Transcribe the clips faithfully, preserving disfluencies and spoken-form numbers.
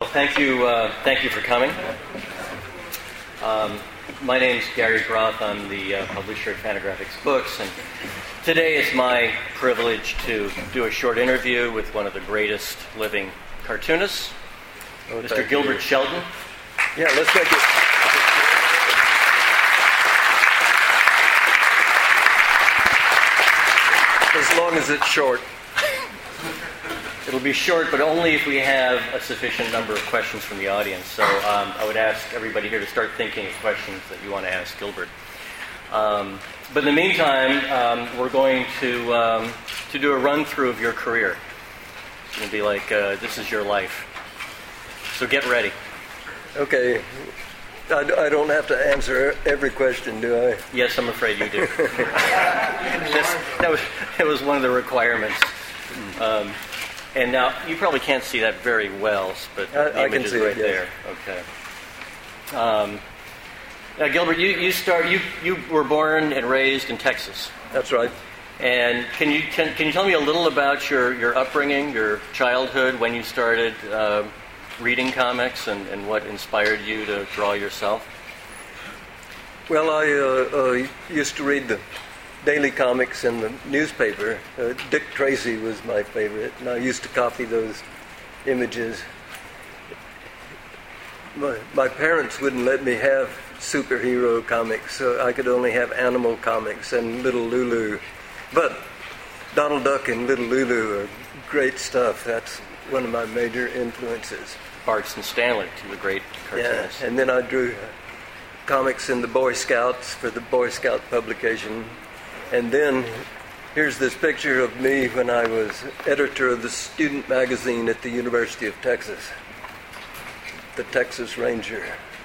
thank you, uh, thank you for coming. Um, my name's Gary Groth. I'm the uh, publisher of Fantagraphics Books, and today it's my privilege to do a short interview with one of the greatest living cartoonists, oh, Mister Gilbert you. Shelton. Yeah, let's take it. As long as it's short. It'll be short, but only if we have a sufficient number of questions from the audience. So um, I would ask everybody here to start thinking of questions that you want to ask Gilbert. Um, but in the meantime, um, we're going to um, to do a run-through of your career. It's going to be like, uh, this is your life. So get ready. Okay. I, I don't have to answer every question, do I? Yes, I'm afraid you do. That's, that was that was one of the requirements. Um, and now you probably can't see that very well, but I, the I image can is see right it, yes. there. Okay. Um, now, Gilbert, you you start you you were born and raised in Texas. That's right. And can you can, can you tell me a little about your, your upbringing, your childhood, when you started uh, reading comics, and, and what inspired you to draw yourself? Well, I uh, uh, used to read the daily comics in the newspaper. Uh, Dick Tracy was my favorite, and I used to copy those images. My, my parents wouldn't let me have superhero comics, so I could only have animal comics and Little Lulu. But Donald Duck and Little Lulu are great stuff. That's one of my major influences. Bart and Stanley, two great cartoonists. Yeah, and then I drew comics in the Boy Scouts for the Boy Scout publication. And then here's this picture of me when I was editor of the student magazine at the University of Texas, the Texas Ranger.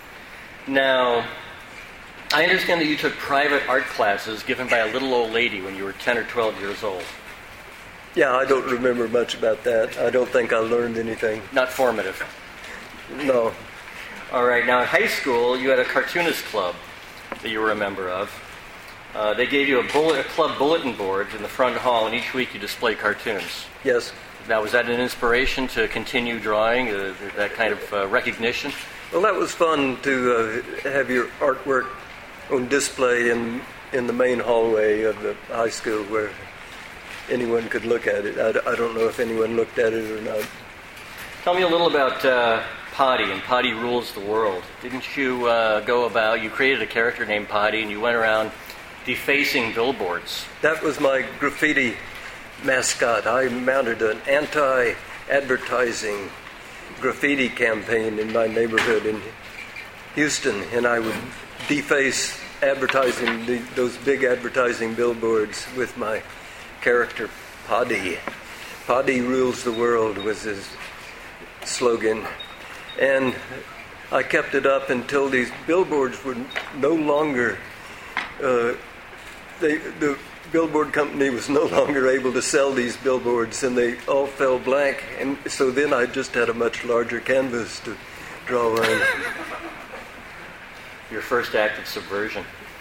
Now, I understand that you took private art classes given by a little old lady when you were ten or twelve years old. Yeah, I don't remember much about that. I don't think I learned anything. Not formative. No. All right. Now, in high school, you had a cartoonist club that you were a member of. Uh, they gave you a, bullet, a club bulletin board in the front hall, and each week you display cartoons. Yes. Now, was that an inspiration to continue drawing, uh, that kind of uh, recognition? Well, that was fun to uh, have your artwork on display in in the main hallway of the high school where anyone could look at it. I, I don't know if anyone looked at it or not. Tell me a little about uh, Poddy and Poddy Rules the World. Didn't you uh, go about, you created a character named Poddy and you went around defacing billboards? That was my graffiti mascot. I mounted an anti-advertising graffiti campaign in my neighborhood in Houston, and I would deface advertising, the, those big advertising billboards with my character Poddy. Poddy Rules the World was his slogan, and I kept it up until these billboards were no longer uh, they, the billboard company was no longer able to sell these billboards, and they all fell blank, and so then I just had a much larger canvas to draw on. Your first act of subversion.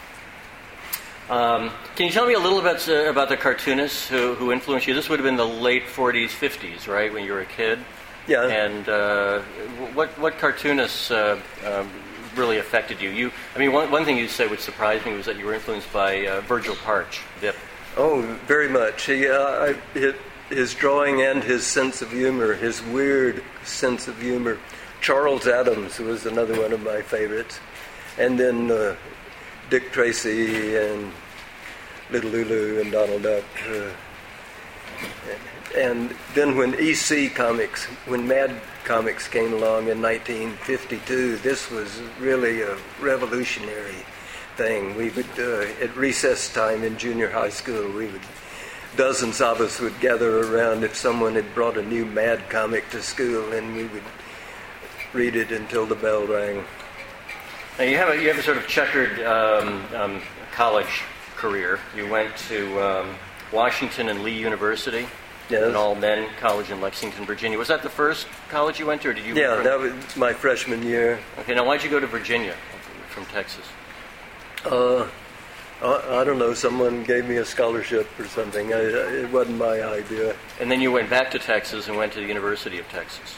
Um, can you tell me a little bit uh, about the cartoonists who, who influenced you? This would have been the late forties, fifties, right, when you were a kid? Yeah. And uh, what what cartoonists uh, um, really affected you? You, I mean, one one thing you said which surprised me was that you were influenced by uh, Virgil Parch, Vip. Oh, very much. He, uh, I, his, his drawing and his sense of humor, his weird sense of humor. Charles Addams was another one of my favorites. And then uh, Dick Tracy and Little Lulu and Donald Duck. Uh, and then when E C Comics, when Mad Comics came along in nineteen fifty-two, this was really a revolutionary thing. We would, uh, at recess time in junior high school, we would, dozens of us would gather around if someone had brought a new Mad comic to school, and we would read it until the bell rang. Now you have a, you have a sort of checkered um, um, college career. You went to um, Washington and Lee University, yes. An all-men college in Lexington, Virginia. Was that the first college you went to, or did you? Yeah, that was my freshman year. Okay, now why'd you go to Virginia from Texas? Uh, I, I don't know. Someone gave me a scholarship or something. I, it wasn't my idea. And then you went back to Texas and went to the University of Texas.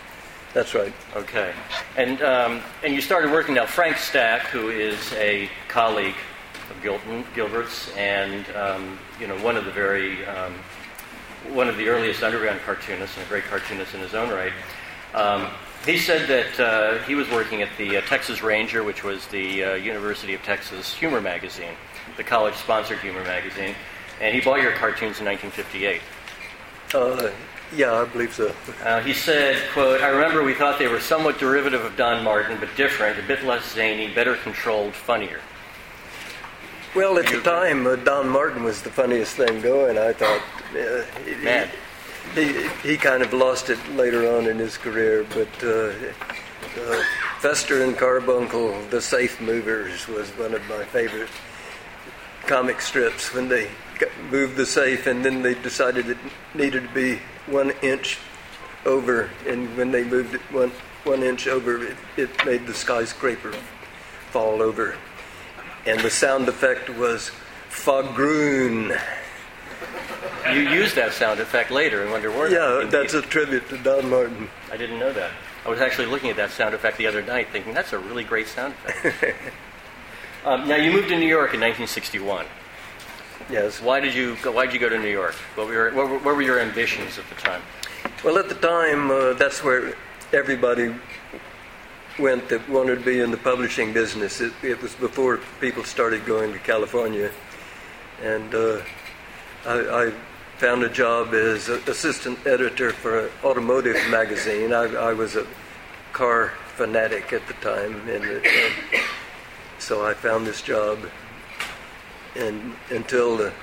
That's right. Okay. And um, and you started working now. Frank Stack, who is a colleague of Gilton, Gilbert's, and um, you know one of the very um, one of the earliest underground cartoonists, and a great cartoonist in his own right. Um, he said that uh, he was working at the uh, Texas Ranger, which was the uh, University of Texas humor magazine, the college-sponsored humor magazine, and he bought your cartoons in nineteen fifty-eight. Uh, yeah, I believe so. Uh, he said, quote, "I remember we thought they were somewhat derivative of Don Martin, but different, a bit less zany, better controlled, funnier." Well, at the time, uh, Don Martin was the funniest thing going, I thought. Uh, he, Mad. He, he kind of lost it later on in his career, but uh, uh, Fester and Carbuncle, The Safe Movers, was one of my favorite comic strips when they moved the safe and then they decided it needed to be one inch over, and when they moved it one, one inch over, it, it made the skyscraper fall over. And the sound effect was Fagroon. You used that sound effect later in Wonder War. Yeah, Indeed. that's a tribute to Don Martin. I didn't know that. I was actually looking at that sound effect the other night thinking, that's a really great sound effect. um, now, you moved to New York in nineteen sixty-one. Yes. Why did you go, why did you go to New York? What were your, what were, what were your ambitions at the time? Well, at the time, uh, that's where everybody went that wanted to be in the publishing business. It, it was before people started going to California. And uh, I, I found a job as an assistant editor for an automotive magazine. I, I was a car fanatic at the time, and, and so I found this job. And until the,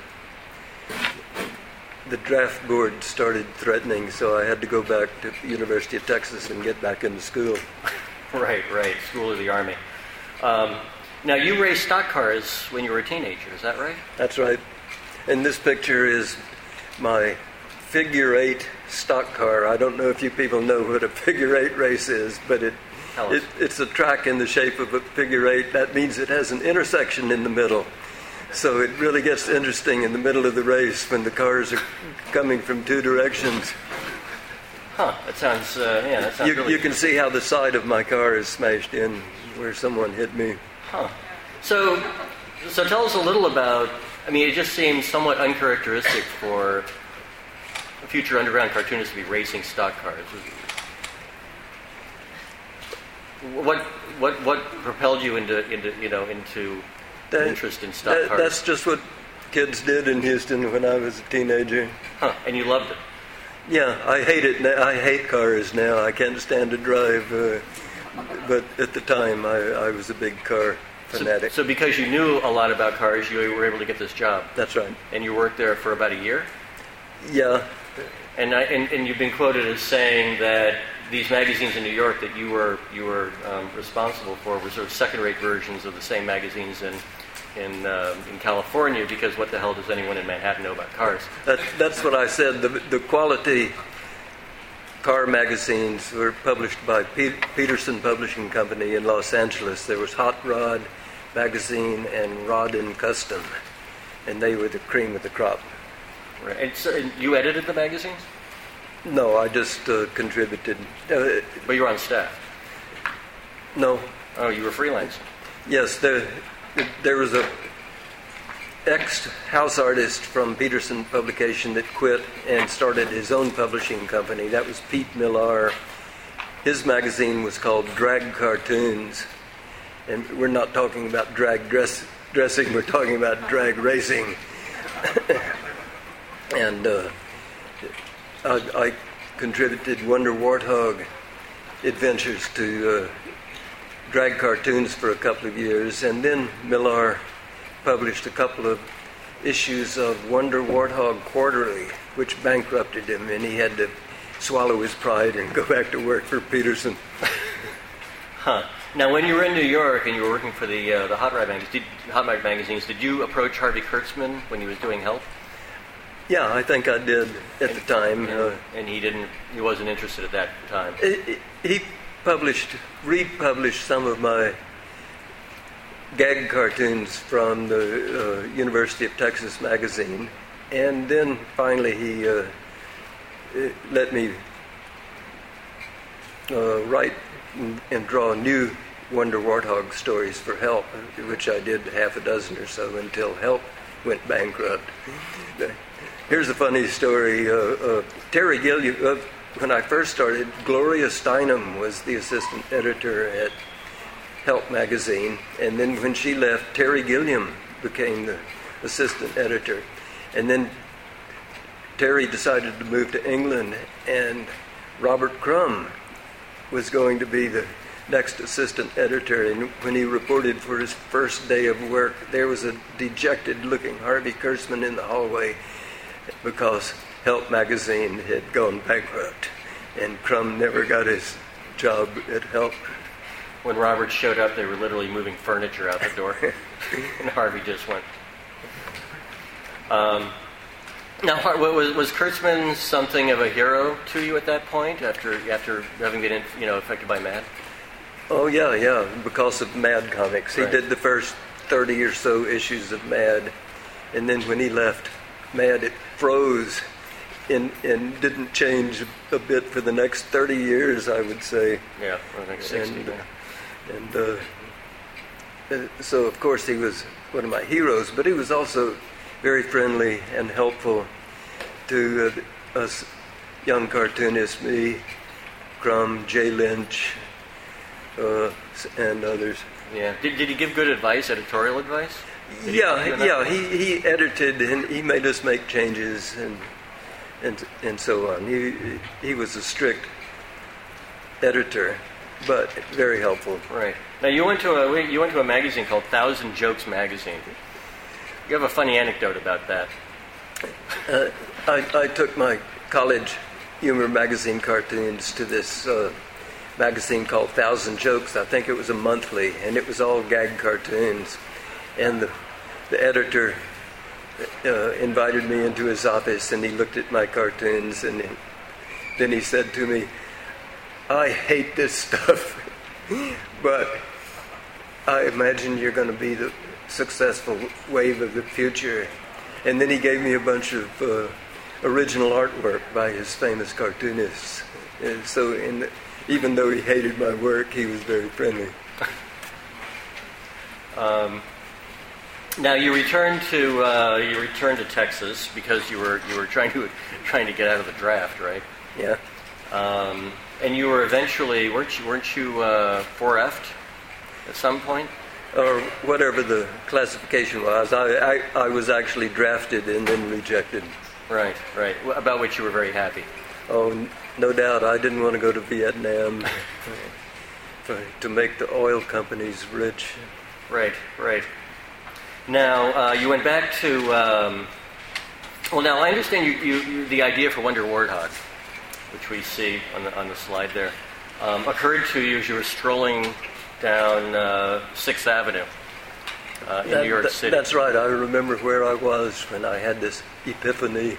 the draft board started threatening, so I had to go back to the University of Texas and get back into school. Right, right. School of the Army. Um, now, you raced stock cars when you were a teenager, is that right? That's right. And this picture is my figure eight stock car. I don't know if you people know what a figure eight race is, but it, it it's a track in the shape of a figure eight. That means it has an intersection in the middle. So it really gets interesting in the middle of the race when the cars are coming from two directions. Huh, that sounds, uh, yeah, that sounds You, really... you can see how the side of my car is smashed in where someone hit me. Huh. So, so tell us a little about, I mean, it just seems somewhat uncharacteristic for a future underground cartoonist to be racing stock cars. What, what, what propelled you into, into you know, into That, interest in stock that, cars? That's just what kids did in Houston when I was a teenager. Huh, and you loved it? Yeah, I hate it now. I hate cars now. I can't stand to drive. Uh, but at the time, I, I was a big car fanatic. So, so because you knew a lot about cars, you were able to get this job? That's right. And you worked there for about a year? Yeah. And, I, and, and you've been quoted as saying that these magazines in New York that you were you were um, responsible for were sort of second-rate versions of the same magazines in in uh, in California, because what the hell does anyone in Manhattan know about cars? That, that's what I said. The, the quality car magazines were published by Pe- Peterson Publishing Company in Los Angeles. There was Hot Rod Magazine and Rod and Custom, and they were the cream of the crop. Right. And so and you edited the magazines? No, I just uh, contributed. Uh, But you were on staff? no. Oh, you were freelancing? Yes, there, there was a ex-house artist from Peterson Publication that quit and started his own publishing company. That was Pete Millar. His magazine was called Drag Cartoons. And we're not talking about drag dress, dressing, we're talking about drag racing. and uh, I, I contributed Wonder Warthog adventures to uh, drag cartoons for a couple of years, and then Millar published a couple of issues of Wonder Warthog Quarterly, which bankrupted him, and he had to swallow his pride and go back to work for Peterson. Huh. Now, when you were in New York and you were working for the uh, the Hot Rod magazines, did, Hot Rod magazines, did you approach Harvey Kurtzman when he was doing Help? Yeah, I think I did at and, the time. And, uh, and he didn't. He wasn't interested at that time. it, it, he published, republished some of my gag cartoons from the uh, University of Texas magazine, and then finally he uh, let me uh, write and, and draw new Wonder Warthog stories for Help, which I did half a dozen or so until Help went bankrupt. Here's a funny story. Uh, uh, Terry Gilliam, uh, when I first started, Gloria Steinem was the assistant editor at Help magazine, and then when she left, Terry Gilliam became the assistant editor. And then Terry decided to move to England, and Robert Crumb was going to be the next assistant editor. And when he reported for his first day of work, there was a dejected-looking Harvey Kurtzman in the hallway because Help magazine had gone bankrupt, and Crumb never got his job at Help. When Robert showed up, they were literally moving furniture out the door, and Harvey just went. Um, now, was was Kurtzman something of a hero to you at that point, after after having been, you know, affected by MAD? Oh yeah, yeah, because of MAD Comics. He Right. did the first thirty or so issues of MAD, and then when he left MAD, it froze and and didn't change a bit for the next thirty years, I would say. Yeah, I think sixty. And, and uh, uh, so, of course, he was one of my heroes, but he was also very friendly and helpful to uh, us young cartoonists, me, Crumb, Jay Lynch, uh, and others. Yeah. Did, did he give good advice, editorial advice? Did Yeah, he do yeah. that? He, he edited and he made us make changes and and and so on. He he was a strict editor, but very helpful. Right. Now you went to a you went to a magazine called Thousand Jokes Magazine. You have a funny anecdote about that. Uh, I, I took my college humor magazine cartoons to this uh, magazine called Thousand Jokes. I think it was a monthly, and it was all gag cartoons. And the, the editor uh, invited me into his office, and he looked at my cartoons, and he, then he said to me, "I hate this stuff, but I imagine you're going to be the successful wave of the future." And then he gave me a bunch of uh, original artwork by his famous cartoonists. And so in the, even though he hated my work, he was very friendly. Um, now you returned to uh, you returned to Texas because you were you were trying to trying to get out of the draft, right? Yeah. Um, and you were eventually weren't you weren't you uh, four F'd at some point? Or whatever the classification was. I, I, I was actually drafted and then rejected. Right, right. Well, about which you were very happy. Oh, n- no doubt. I didn't want to go to Vietnam for, to make the oil companies rich. Right, right. Now uh, you went back to. Um, well, now I understand you, you, you the idea for Wonder Warthog, which we see on the on the slide there, um, occurred to you as you were strolling down uh, Sixth Avenue uh, in That- New York that- City. That's right. I remember where I was when I had this epiphany.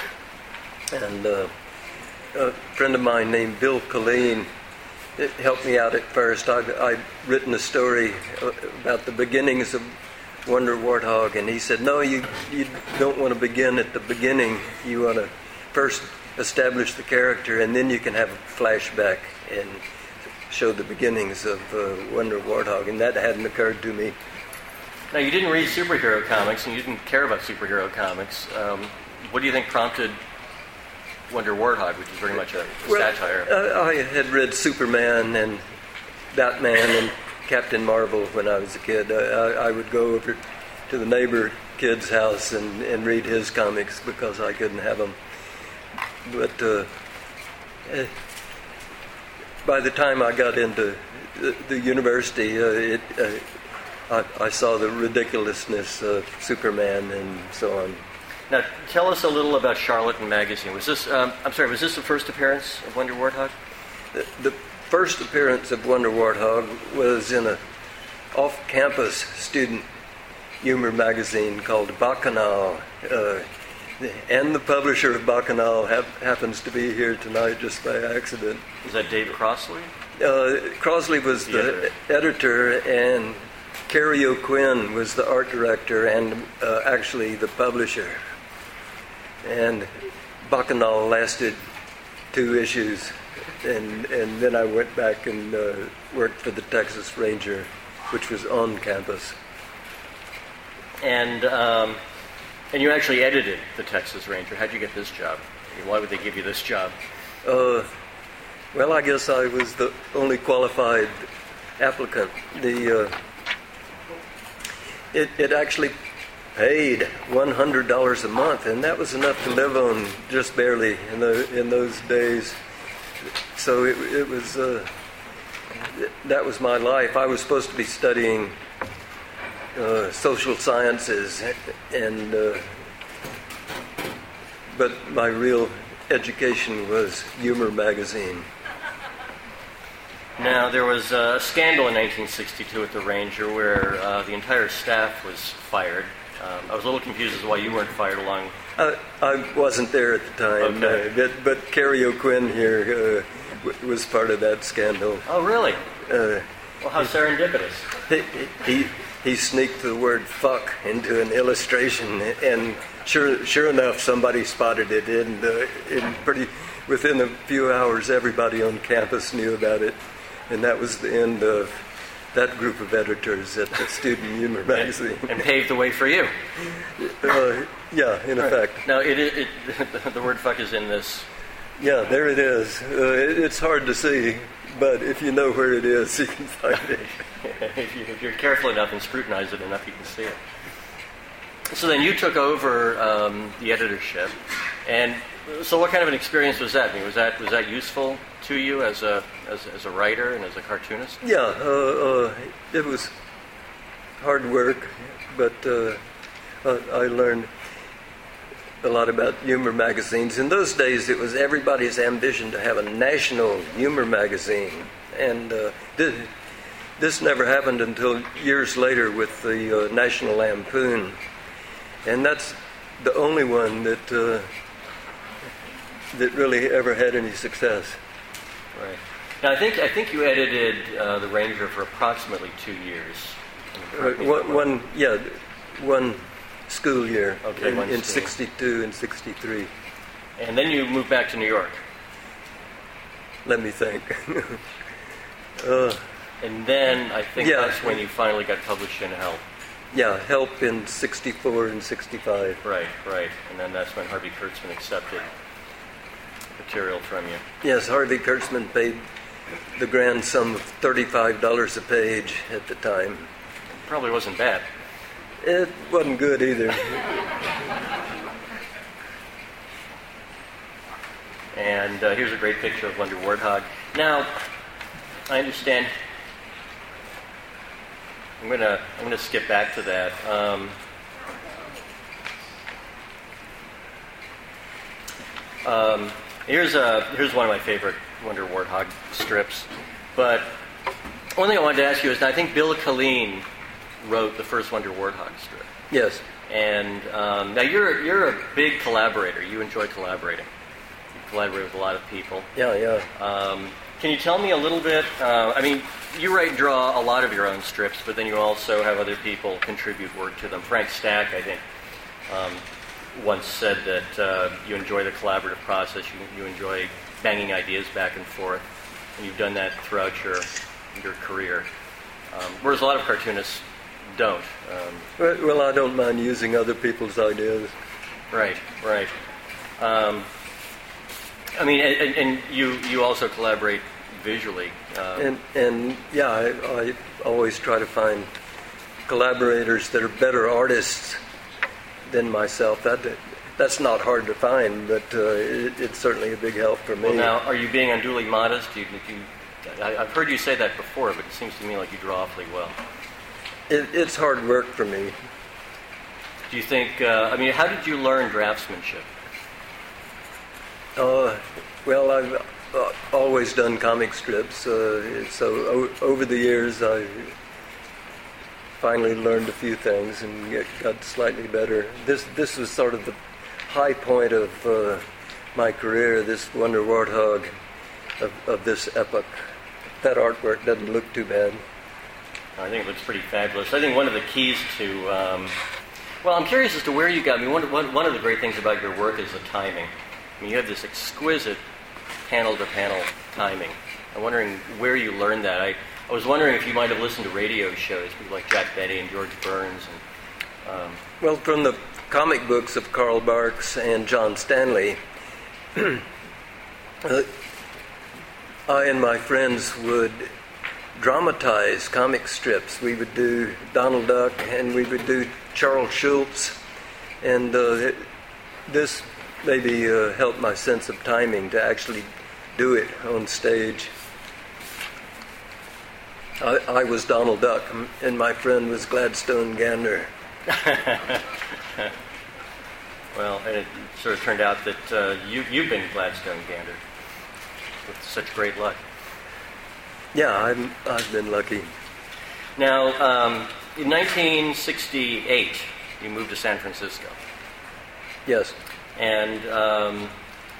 And uh, a friend of mine named Bill Colleen it helped me out at first. I'd, I'd written a story about the beginnings of Wonder Warthog, and he said, "No, you you don't want to begin at the beginning. You want to first establish the character, and then you can have a flashback and show the beginnings of uh, Wonder Warthog," and that hadn't occurred to me. Now you didn't read superhero comics, and you didn't care about superhero comics. Um, what do you think prompted Wonder Warthog, which is very much a, a Well, satire? uh, I had read Superman and Batman and Captain Marvel when I was a kid. Uh, I, I would go over to the neighbor kid's house and, and read his comics because I couldn't have them. But uh, eh, by the time I got into the, the university, uh, it, uh, I, I saw the ridiculousness of Superman and so on. Now tell us a little about Charlatan Magazine. Was this? Um, I'm sorry. Was this the first appearance of Wonder Warthog? The, the first appearance of Wonder Warthog was in a off-campus student humor magazine called Bacchanal. Uh, and the publisher of Bacchanal hap- happens to be here tonight just by accident. Was that Dave Crossley? Uh, Crosley was The the editor, and Kerry O'Quinn was the art director and uh, actually the publisher. And Bacchanal lasted two issues. and and then I went back and uh, worked for the Texas Ranger, which was on campus. And um, and you actually edited the Texas Ranger. How'd you get this job? I mean, why would they give you this job? Uh, well, I guess I was the only qualified applicant. The uh, it it actually paid one hundred dollars a month, and that was enough to live on just barely in the in those days. So it, it was uh, that was my life. I was supposed to be studying uh, social sciences, and uh, but my real education was humor magazine. Now, there was a scandal in nineteen sixty-two at the Ranger where uh, the entire staff was fired. Um, I was a little confused as to why you weren't fired along. Uh, I wasn't there at the time, Okay. uh, but, but Kerry O'Quinn here uh, w- was part of that scandal. Oh, really? Uh, Well, how serendipitous. he, he he sneaked the word "fuck" into an illustration, and sure sure enough, somebody spotted it. And uh, in pretty within a few hours, everybody on campus knew about it, and that was the end of that group of editors at the Student Humor magazine. And, and paved the way for you. Uh, yeah, in Right. effect. Now, it, it, it, the word fuck is in this. Yeah, there it is. Uh, it, it's hard to see, but if you know where it is, you can find it. if, you, if you're careful enough and scrutinize it enough, you can see it. So then you took over um, the editorship. And so what kind of an experience was that? I mean, was that was that useful to you as a as, as a writer and as a cartoonist? Yeah, uh, uh, it was hard work, but uh, uh, I learned a lot about humor magazines. In those days, it was everybody's ambition to have a national humor magazine, and uh, this, this never happened until years later with the uh, National Lampoon, and that's the only one that uh, that really ever had any success. Right. Now, I think I think you edited uh, the Ranger for approximately two years. Uh, one, one, yeah, one school year Okay, in, one in school. sixty-two and sixty-three. And then you moved back to New York. Let me think. uh, And then I think Yeah. that's when you finally got published in Help. yeah, Help in sixty-four and sixty-five. Right, right. And then that's when Harvey Kurtzman accepted material from you. Yes, Harvey Kurtzman paid the grand sum of thirty-five dollars a page at the time. Probably wasn't bad. It wasn't good either. And uh, here's a great picture of Wonder Warthog. Now, I understand. I'm gonna I'm gonna skip back to that. Um, um, here's a here's one of my favorite Wonder Warthog strips. But one thing I wanted to ask you is, I think Bill Colleen wrote the first Wonder Warthog strip. Yes. And um, now you're you're a big collaborator. You enjoy collaborating. You collaborate with a lot of people. Yeah, yeah. Um, can you tell me a little bit? Uh, I mean, you write and draw a lot of your own strips, but then you also have other people contribute work to them. Frank Stack, I think, um, once said that uh, you enjoy the collaborative process. You, you enjoy banging ideas back and forth, and you've done that throughout your your career. Um, whereas a lot of cartoonists don't. Um, Well, well, I don't mind using other people's ideas. Right, right. Um, I mean, and, and you you also collaborate visually. Um, And and yeah, I, I always try to find collaborators that are better artists than myself. That that's not hard to find, but uh, it, it's certainly a big help for me. well, now, are you being unduly modest? You, you, I, I've heard you say that before, but it seems to me like you draw awfully well. It, it's hard work for me. Do you think? Uh, I mean, how did you learn draftsmanship? Uh, well, I've uh, always done comic strips, uh, so o- over the years I finally learned a few things and get, got slightly better. This this was sort of the high point of uh, my career, this Wonder Warthog of, of this epoch. That artwork doesn't look too bad. I think it looks pretty fabulous. I think one of the keys to, um, well, I'm curious as to where you got. I mean, one, one, one of the great things about your work is the timing. I mean, you have this exquisite panel-to-panel timing. I'm wondering where you learned that. I, I was wondering if you might have listened to radio shows, people like Jack Benny and George Burns. And, um, well, from the comic books of Karl Barks and John Stanley, uh, I and my friends would dramatize comic strips. We would do Donald Duck and we would do Charles Schultz, and uh, it, this maybe uh, helped my sense of timing to actually do it on stage. I, I was Donald Duck, and my friend was Gladstone Gander. Well, and it sort of turned out that uh, you, you've been Gladstone Gander with such great luck. Yeah, I'm, I've been lucky. Now, um, in nineteen sixty-eight, you moved to San Francisco. Yes. And um,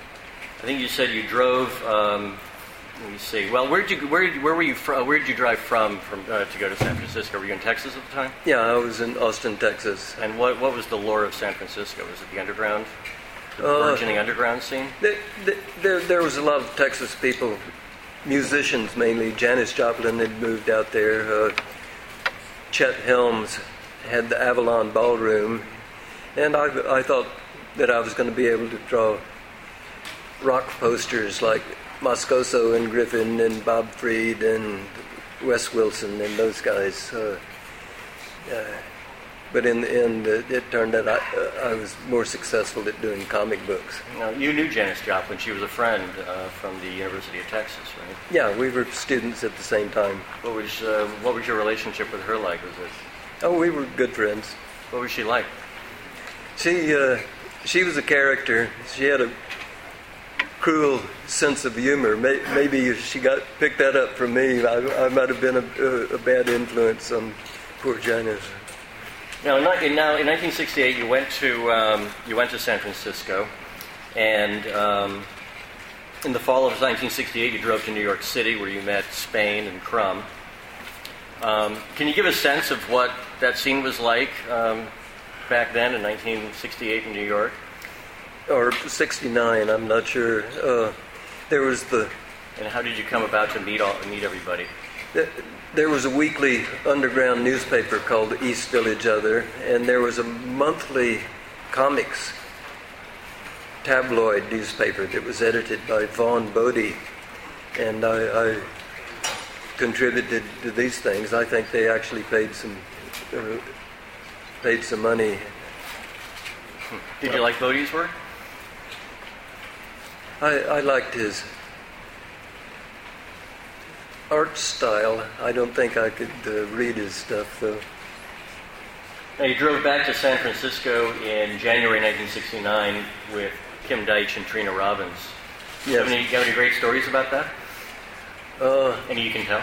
I think you said you drove. Um, let me see. Well, where did you where where were you from? Where did you drive from from uh, to go to San Francisco? Were you in Texas at the time? Yeah, I was in Austin, Texas. And what what was the lure of San Francisco? Was it the underground, the Uh, burgeoning underground scene? There, there, there was a lot of Texas people, musicians mainly. Janis Joplin had moved out there. Uh, Chet Helms had the Avalon Ballroom, and I, I thought that I was going to be able to draw rock posters like Moscoso and Griffin and Bob Freed and Wes Wilson and those guys. Uh, uh, but in the end, uh, it turned out I, uh, I was more successful at doing comic books. Now, you knew Janis Joplin. She was a friend uh, from the University of Texas, right? Yeah, we were students at the same time. What was uh, what was your relationship with her like? Was it? Oh, we were good friends. What was she like? She uh, she was a character. She had a cruel sense of humor. Maybe she got picked that up from me. I, I might have been a, a bad influence on poor Janis. Now, in, now, in nineteen sixty-eight, you went to um, you went to San Francisco, and um, in the fall of nineteen sixty-eight, you drove to New York City, where you met Spain and Crumb. Um, can you give a sense of what that scene was like um, back then in nineteen sixty-eight in New York? Or sixty-nine, I'm not sure. Uh, there was the... And how did you come about to meet all, meet everybody? There was a weekly underground newspaper called the East Village Other, and there was a monthly comics tabloid newspaper that was edited by Vaughn Bodie, and I, I contributed to these things. I think they actually paid some uh, paid some money. Did you like Bodie's work? I, I liked his art style. I don't think I could uh, read his stuff, though. Now, you drove back to San Francisco in January nineteen sixty-nine with Kim Deitch and Trina Robbins. Yes. Do you have any, do you have any great stories about that? Uh, Any you can tell?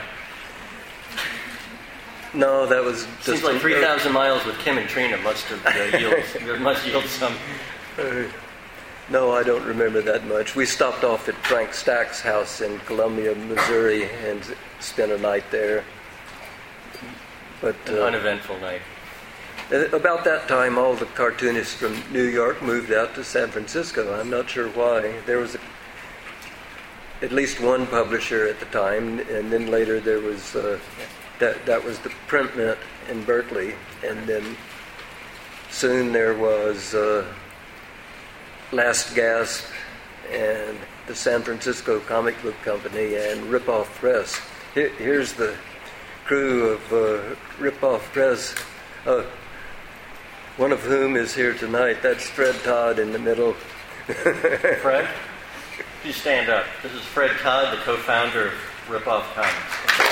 no, that was just... Seems like three thousand miles with Kim and Trina must have uh, yield, must yield some... Uh, no, I don't remember that much. We stopped off at Frank Stack's house in Columbia, Missouri, and spent a night there. But An uh, uneventful night. about that time, all the cartoonists from New York moved out to San Francisco. I'm not sure why. There was a, at least one publisher at the time, and then later there was uh, that that was the Print Mint in Berkeley, and then soon there was uh, Last Gasp and the San Francisco Comic Book Company and Rip-Off Press. Here, here's the crew of uh, Rip-Off Press, uh, one of whom is here tonight. That's Fred Todd in the middle. Fred, you stand up. This is Fred Todd, the co-founder of Rip-Off Comics.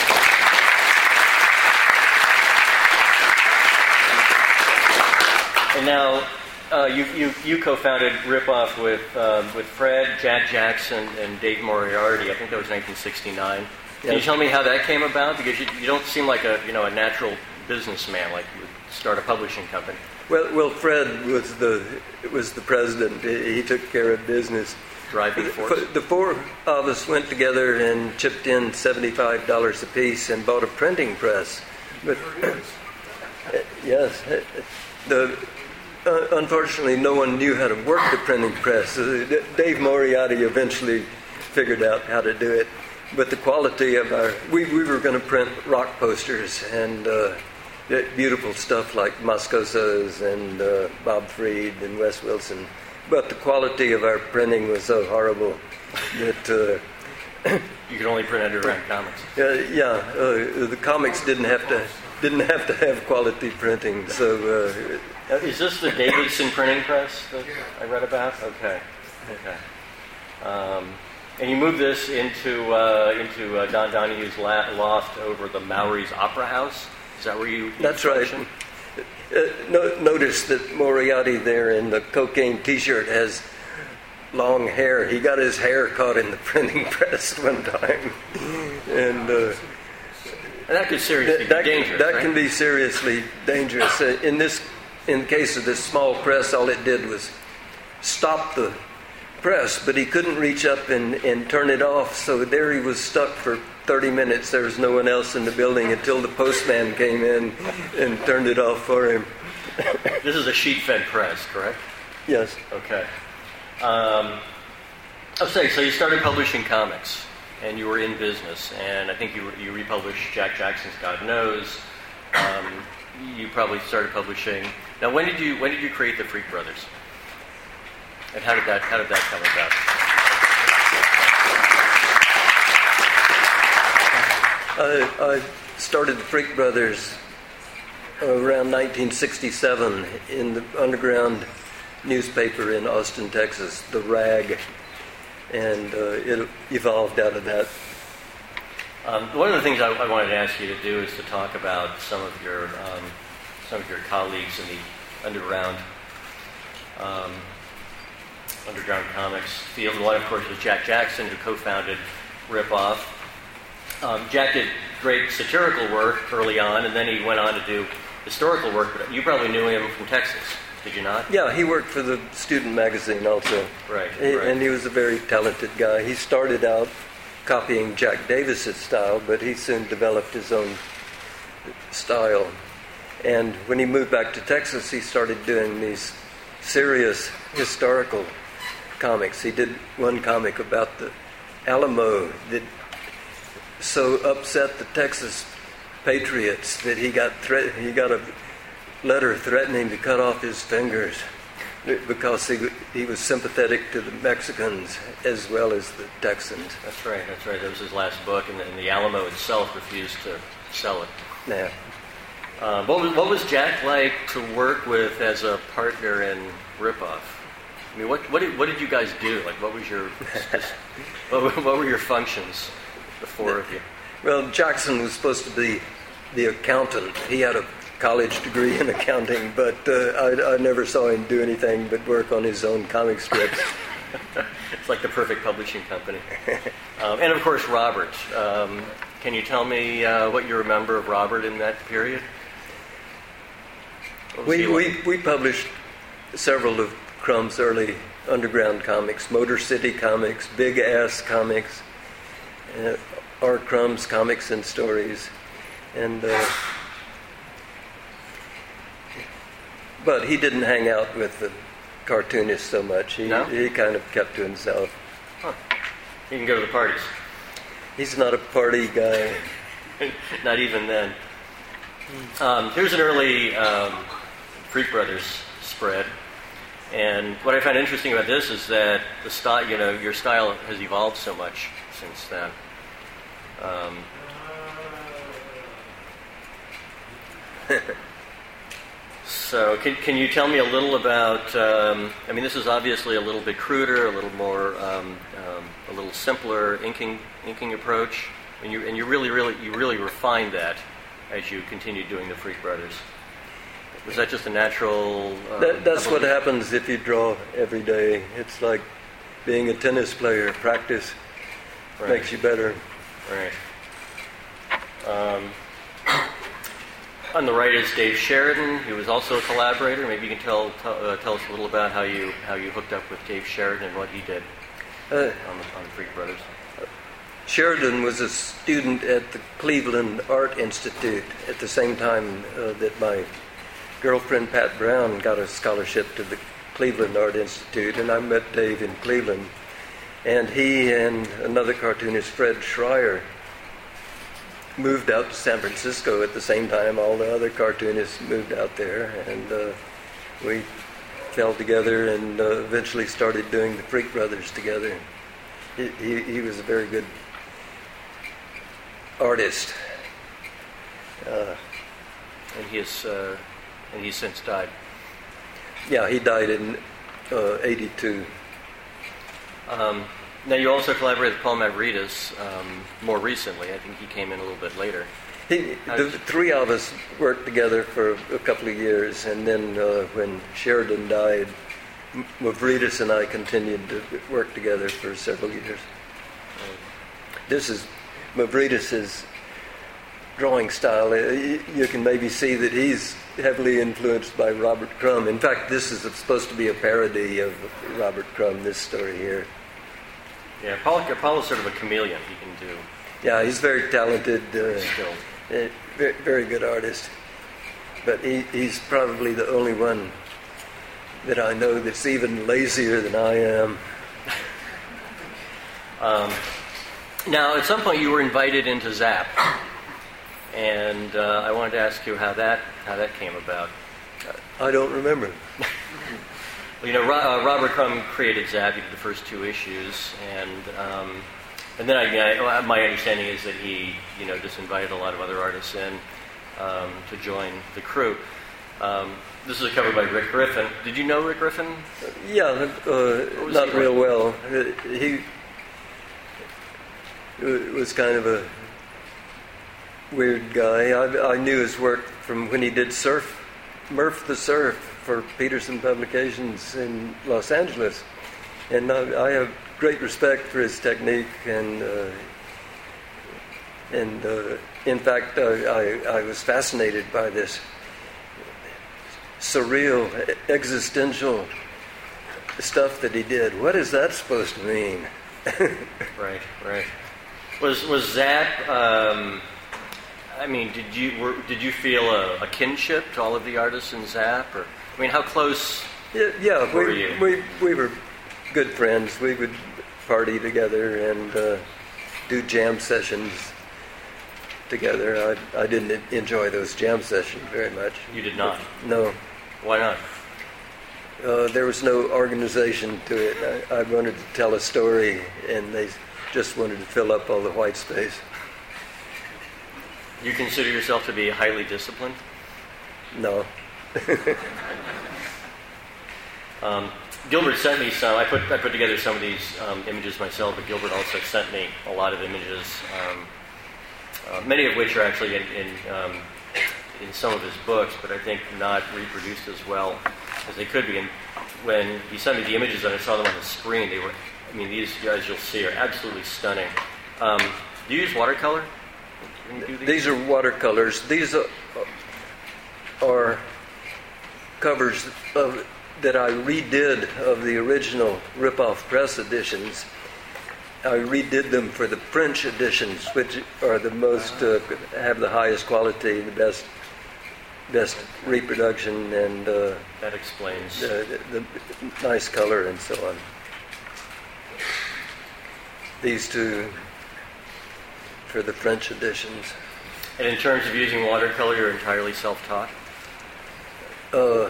And now, uh, you, you you co-founded Rip-Off with uh, with Fred, Jack Jackson, and Dave Moriarty. I think that was nineteen sixty-nine. Can Yes. you tell me how that came about? Because you, you don't seem like a you know a natural businessman, like you would start a publishing company. Well, well, Fred was the was the president. He, he took care of business. Driving force. The four of us went together and chipped in seventy-five dollars apiece and bought a printing press. But yes, the uh, unfortunately no one knew how to work the printing press. Uh, Dave Moriarty eventually figured out how to do it. But the quality of our, we, we were going to print rock posters and uh, beautiful stuff like Moscoso's and uh, Bob Freed and Wes Wilson. But the quality of our printing was so horrible that... Uh, you could only print underground comics. Uh, yeah, uh, the comics didn't have to didn't have to have quality printing. So, uh, is this the Davidson printing press that I read about? Okay, okay. Um, and you moved this into uh, into uh, Don Donohue's la- loft over the Maury's Opera House. Is that where you? you That's function? Right. Uh, no, notice that Moriarty there in the cocaine T-shirt has long hair. He got his hair caught in the printing press one time, and, uh, and that could seriously that, be dangerous. That right? can be seriously dangerous. Uh, in this, in the case of this small press, all it did was stop the press, but he couldn't reach up and, and turn it off. So there he was stuck for thirty minutes. There was no one else in the building until the postman came in and turned it off for him. This is a sheet-fed press, correct? Yes. Okay. Um, oh, say, so you started publishing comics, and you were in business, and I think you you republished Jack Jackson's God Knows. Um, you probably started publishing. Now, when did you when did you create the Freak Brothers? And how did that how did that come about? I, I started the Freak Brothers around nineteen sixty-seven in the underground newspaper in Austin, Texas, The Rag, and uh, it evolved out of that. Um, one of the things I, I wanted to ask you to do is to talk about some of your um, some of your colleagues in the underground um, underground comics field. One, of course, was Jack Jackson, who co-founded Rip Off. Um, Jack did great satirical work early on, and then he went on to do historical work. But you probably knew him from Texas. Did you not? Yeah, he worked for the student magazine also. Right, he, right. And he was a very talented guy. He started out copying Jack Davis's style, but he soon developed his own style. And when he moved back to Texas, he started doing these serious historical comics. He did one comic about the Alamo that so upset the Texas patriots that he got thre- he got a letter threatening to cut off his fingers because he he was sympathetic to the Mexicans as well as the Texans. That's right, that's right. That was his last book, and the, and the Alamo itself refused to sell it. Yeah. Uh, what, was, what was Jack like to work with as a partner in Rip-Off? I mean, what what did, what did you guys do? Like, what was your what, what were your functions, the four of you? Well, Jackson was supposed to be the accountant. He had a college degree in accounting, but uh, I, I never saw him do anything but work on his own comic strips. It's like the perfect publishing company. Um, and of course, Robert. Um, can you tell me uh, what you remember of Robert in that period? We, we we published several of Crumb's early underground comics, Motor City Comics, Big Ass Comics, uh, R. Crumb's Comics and Stories, and. Uh, But he didn't hang out with the cartoonists so much. He no? he kind of kept to himself. Huh. He can go to the parties. He's not a party guy. Not even then. Um, here's an early um, Freak Brothers spread, and what I find interesting about this is that the style, you know, your style has evolved so much since then. Um, So can can you tell me a little about, um, I mean, this is obviously a little bit cruder, a little more, um, um, a little simpler inking inking approach, and you and you really, really, you really refined that as you continued doing the Freak Brothers. Was that just a natural... Um, that, that's what evolution? happens if you draw every day. It's like being a tennis player. Practice Right. makes you better. Right. Um, on the right is Dave Sheridan, who was also a collaborator. Maybe you can tell tell, uh, tell us a little about how you how you hooked up with Dave Sheridan and what he did Uh, on the, on the Freak Brothers. Sheridan was a student at the Cleveland Art Institute at the same time uh, that my girlfriend Pat Brown got a scholarship to the Cleveland Art Institute, and I met Dave in Cleveland. And he and another cartoonist, Fred Schreier, moved out to San Francisco at the same time. All the other cartoonists moved out there, and uh, we fell together and uh, eventually started doing the Freak Brothers together. He, he, he was a very good artist. Uh, and he is, uh, and he's since died. Yeah, he died in uh, eighty-two. Um, now you also collaborated with Paul Mavridis um, more recently. I think he came in a little bit later. He, the three of us worked together for a couple of years, and then uh, when Sheridan died, Mavridis and I continued to work together for several years. This is Mavridis's drawing style. You can maybe see that he's heavily influenced by Robert Crumb. In fact, this is supposed to be a parody of Robert Crumb, this story here. Yeah, Paul, Paul is sort of a chameleon. He can do... Yeah, he's very talented. Uh, Still. Uh, very, very good artist. But he, he's probably the only one that I know that's even lazier than I am. um, now, at some point, you were invited into Zap, and uh, I wanted to ask you how that how that came about. I don't remember. Well, you know, Ro- uh, Robert Crumb created Zap. He did the first two issues, and um, and then I, I, my understanding is that he, you know, just invited a lot of other artists in um, to join the crew. Um, this is a cover by Rick Griffin. Did you know Rick Griffin? Uh, yeah, uh, not he real like? well. Uh, he was kind of a weird guy. I, I knew his work from when he did Surf, Murph the Surf for Peterson Publications in Los Angeles. And I, I have great respect for his technique, and uh, and uh, in fact, uh, I, I was fascinated by this surreal, existential stuff that he did. What is that supposed to mean? Right, right. Was was Zap? Um, I mean, did you were, did you feel a, a kinship to all of the artists in Zap? Or I mean, how close? Yeah, yeah were we, you? we we were good friends. We would party together and uh, do jam sessions together. I I didn't enjoy those jam sessions very much. You did not? No. Why not? Uh, there was no organization to it. I, I wanted to tell a story, and they just wanted to fill up all the white space. You consider yourself to be highly disciplined? No. um, Gilbert sent me some. I put I put together some of these um, images myself, but Gilbert also sent me a lot of images, um, uh, many of which are actually in in, um, in some of his books, but I think not reproduced as well as they could be. And when he sent me the images and I saw them on the screen, they were, I mean, these guys you'll see are absolutely stunning. Um, do you use watercolor? When you do these? These are watercolors. These are, are covers of, that I redid of the original rip-off press editions. I redid them for the French editions, which are the most uh, have the highest quality, the best best reproduction, and uh, that explains the, the, the nice color and so on. These two for the French editions. And in terms of using watercolor, you're entirely self-taught? Uh,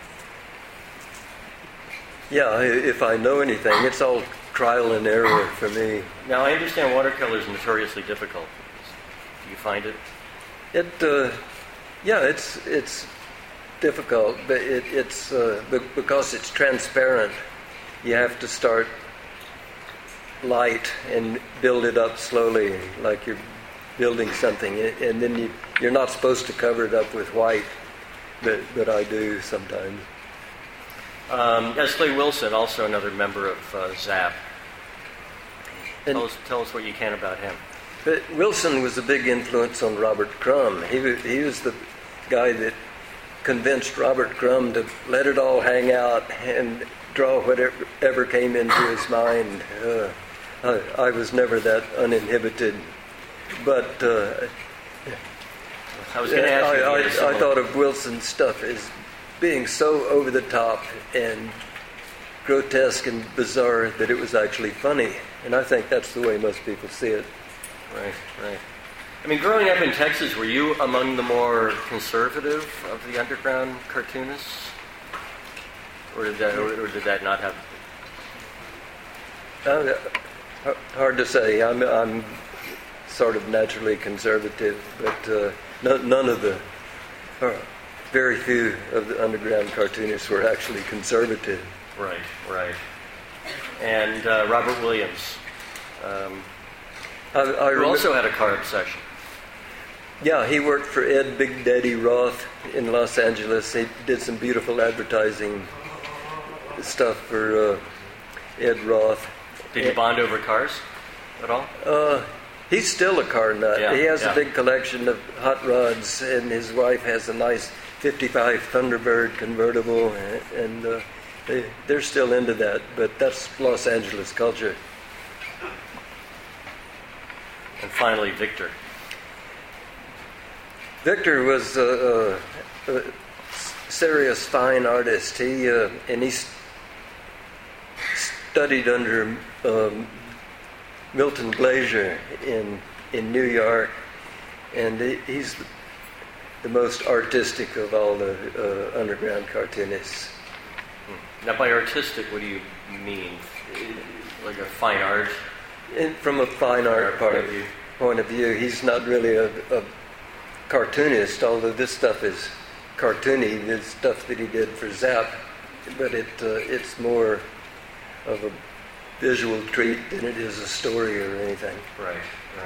yeah, if I know anything, it's all trial and error for me. Now, I understand watercolor is notoriously difficult. Do you find it? It, uh, yeah, it's it's difficult, but it, it's uh, because it's transparent. You have to start light and build it up slowly, like you're building something, and then you, you're not supposed to cover it up with white, but but I do sometimes. Um, Esley Wilson, also another member of uh, Zap. And tell us, tell us what you can about him. But Wilson was a big influence on Robert Crumb. He was, he was the guy that convinced Robert Crumb to let it all hang out and draw whatever ever came into his mind. Uh, I, I was never that uninhibited, but uh, I was going to ask you. I, if you had a I, I similar- thought of Wilson's stuff as being so over the top and grotesque and bizarre that it was actually funny. And I think that's the way most people see it. Right, right. I mean, growing up in Texas, were you among the more conservative of the underground cartoonists? Or did that, or, or did that not have... Uh, hard to say. I'm, I'm sort of naturally conservative, but uh, no, none of the... Uh, very few of the underground cartoonists were actually conservative. Right, right. And uh, Robert Williams, um, I, I who rem- also had a car obsession. Yeah, he worked for Ed Big Daddy Roth in Los Angeles. He did some beautiful advertising stuff for uh, Ed Roth. Did he bond over cars at all? Uh, he's still a car nut. Yeah, he has yeah. a big collection of hot rods, and his wife has a nice fifty-five Thunderbird convertible, and, and uh, they, they're still into that, but that's Los Angeles culture. And finally, Victor. Victor was a, a, a serious, fine artist. He uh, and he st- studied under um, Milton Glaser in in New York, and he, he's the, the most artistic of all the uh, underground cartoonists. Now, by artistic, what do you mean? Like a fine art? And from a fine art Point part of view. point of view, he's not really a, a cartoonist, although this stuff is cartoony, the stuff that he did for Zap, but it uh, it's more of a visual treat than it is a story or anything. Right,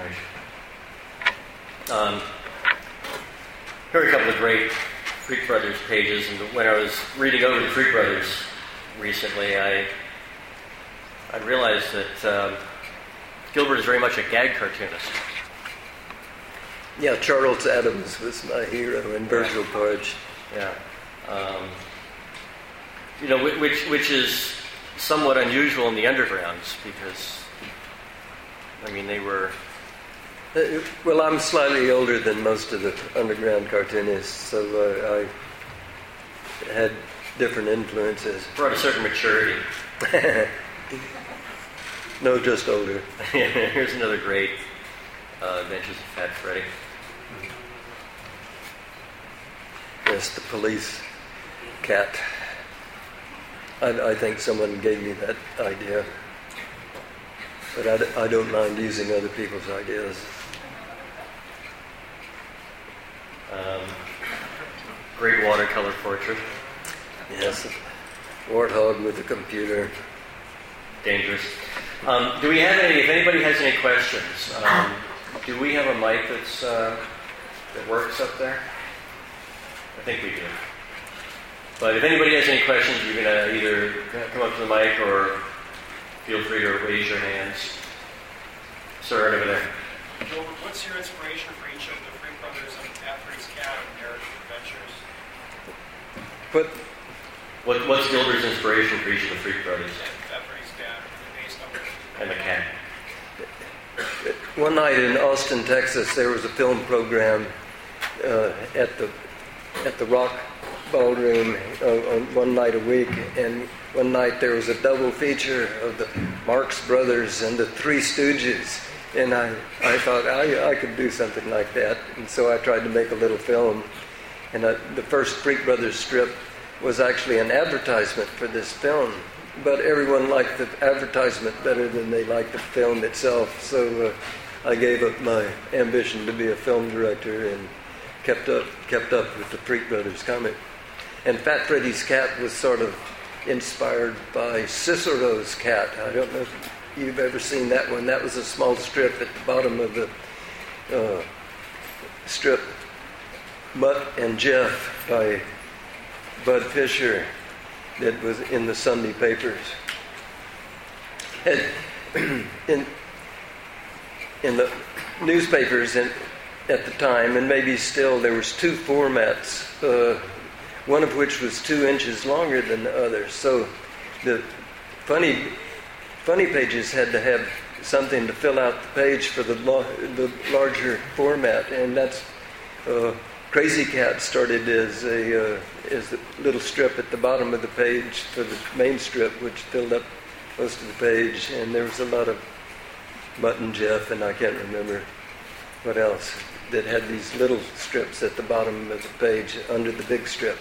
right. Um, here are a couple of great Freak Brothers pages, and when I was reading over the Freak Brothers recently, I I realized that um, Gilbert is very much a gag cartoonist. Yeah, Charles Adams was my hero, and Virgil Pudge. Yeah. Um, you know, whi- which which is somewhat unusual in the undergrounds because, I mean, they were... Uh, well, I'm slightly older than most of the underground cartoonists, so uh, I had different influences. brought a certain maturity. No, just older. Here's another great uh, Adventures of Fat Freddy. Yes, the police cat. I, I think someone gave me that idea. But I, d- I don't mind using other people's ideas. Um, great watercolor portrait. Yes, a warthog with a computer. Dangerous. Um, do we have any, if anybody has any questions, um, do we have a mic that's, uh, that works up there? I think we do. But if anybody has any questions, you can uh, either come up to the mic or feel free to raise your hands. Sir, right over there. Gilbert, what's your inspiration for each of the Freak Brothers and Freddy's Cat and their adventures? But What, what's Gilbert's inspiration for each of the Freak Brothers And Freddy's Cat, based on which? and the cat? one night in Austin, Texas, there was a film program uh, at the at the Rock Ballroom uh, on one night a week, and one night there was a double feature of the Marx Brothers and the Three Stooges, and I, I thought I, I could do something like that, and so I tried to make a little film, and I, the first Freak Brothers strip was actually an advertisement for this film, but everyone liked the advertisement better than they liked the film itself, so uh, I gave up my ambition to be a film director and kept up kept up with the Freak Brothers comic. And Fat Freddy's Cat was sort of inspired by Cicero's cat. I don't know if you've ever seen that one. That was a small strip at the bottom of the uh, strip, Mutt and Jeff by Bud Fisher, that was in the Sunday papers. And in in the newspapers in, at the time, and maybe still, there was two formats, uh, one of which was two inches longer than the other. So the funny funny pages had to have something to fill out the page for the, lo- the larger format, and that's uh, Crazy Cat started as a uh, as a little strip at the bottom of the page for the main strip, which filled up most of the page, and there was a lot of Mutt and Jeff, and I can't remember what else, that had these little strips at the bottom of the page under the big strip.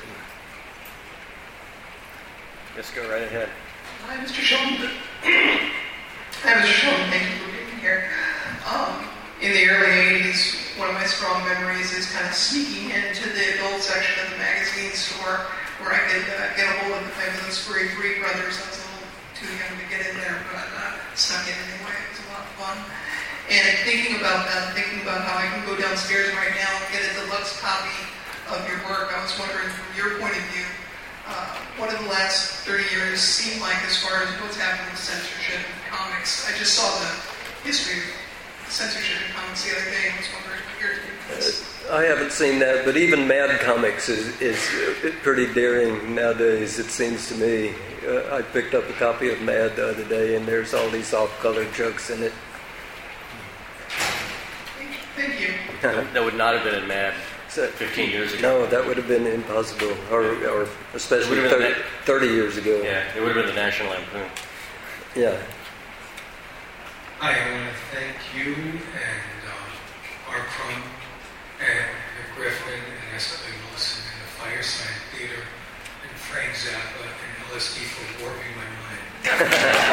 Just go right ahead. Hi, Mister Sheldon. Hi, Mister Sheldon. Thank you for being here. Um, in the early eighties, one of my strong memories is kind of sneaking into the adult section of the magazine store where I could uh, get a hold of the fabulous Furry Free Brothers. I was a little too young to get in there, but uh, snuck in anyway. It was a lot of fun. And thinking about that, thinking about how I can go downstairs right now and get a deluxe copy of your work, I was wondering from your point of view, uh, what have the last thirty years seemed like as far as what's happening with censorship in comics? I just saw the history of censorship in comics the other day and was wondering what your take is. Uh, I haven't seen that, but even Mad Comics is, is pretty daring nowadays, it seems to me. Uh, I picked up a copy of Mad the other day, and there's all these off-color jokes in it. Thank you. That would not have been in Mad So, fifteen years ago. No, that would have been impossible, or, or especially It would have been thirty, thirty years ago. Yeah, it would have been the National Lampoon. Yeah. Hi, I want to thank you and um, Art Crumb and Nick Griffin and S W Wilson and the Fireside Theater and Frank Zappa and L S D for warping my mind.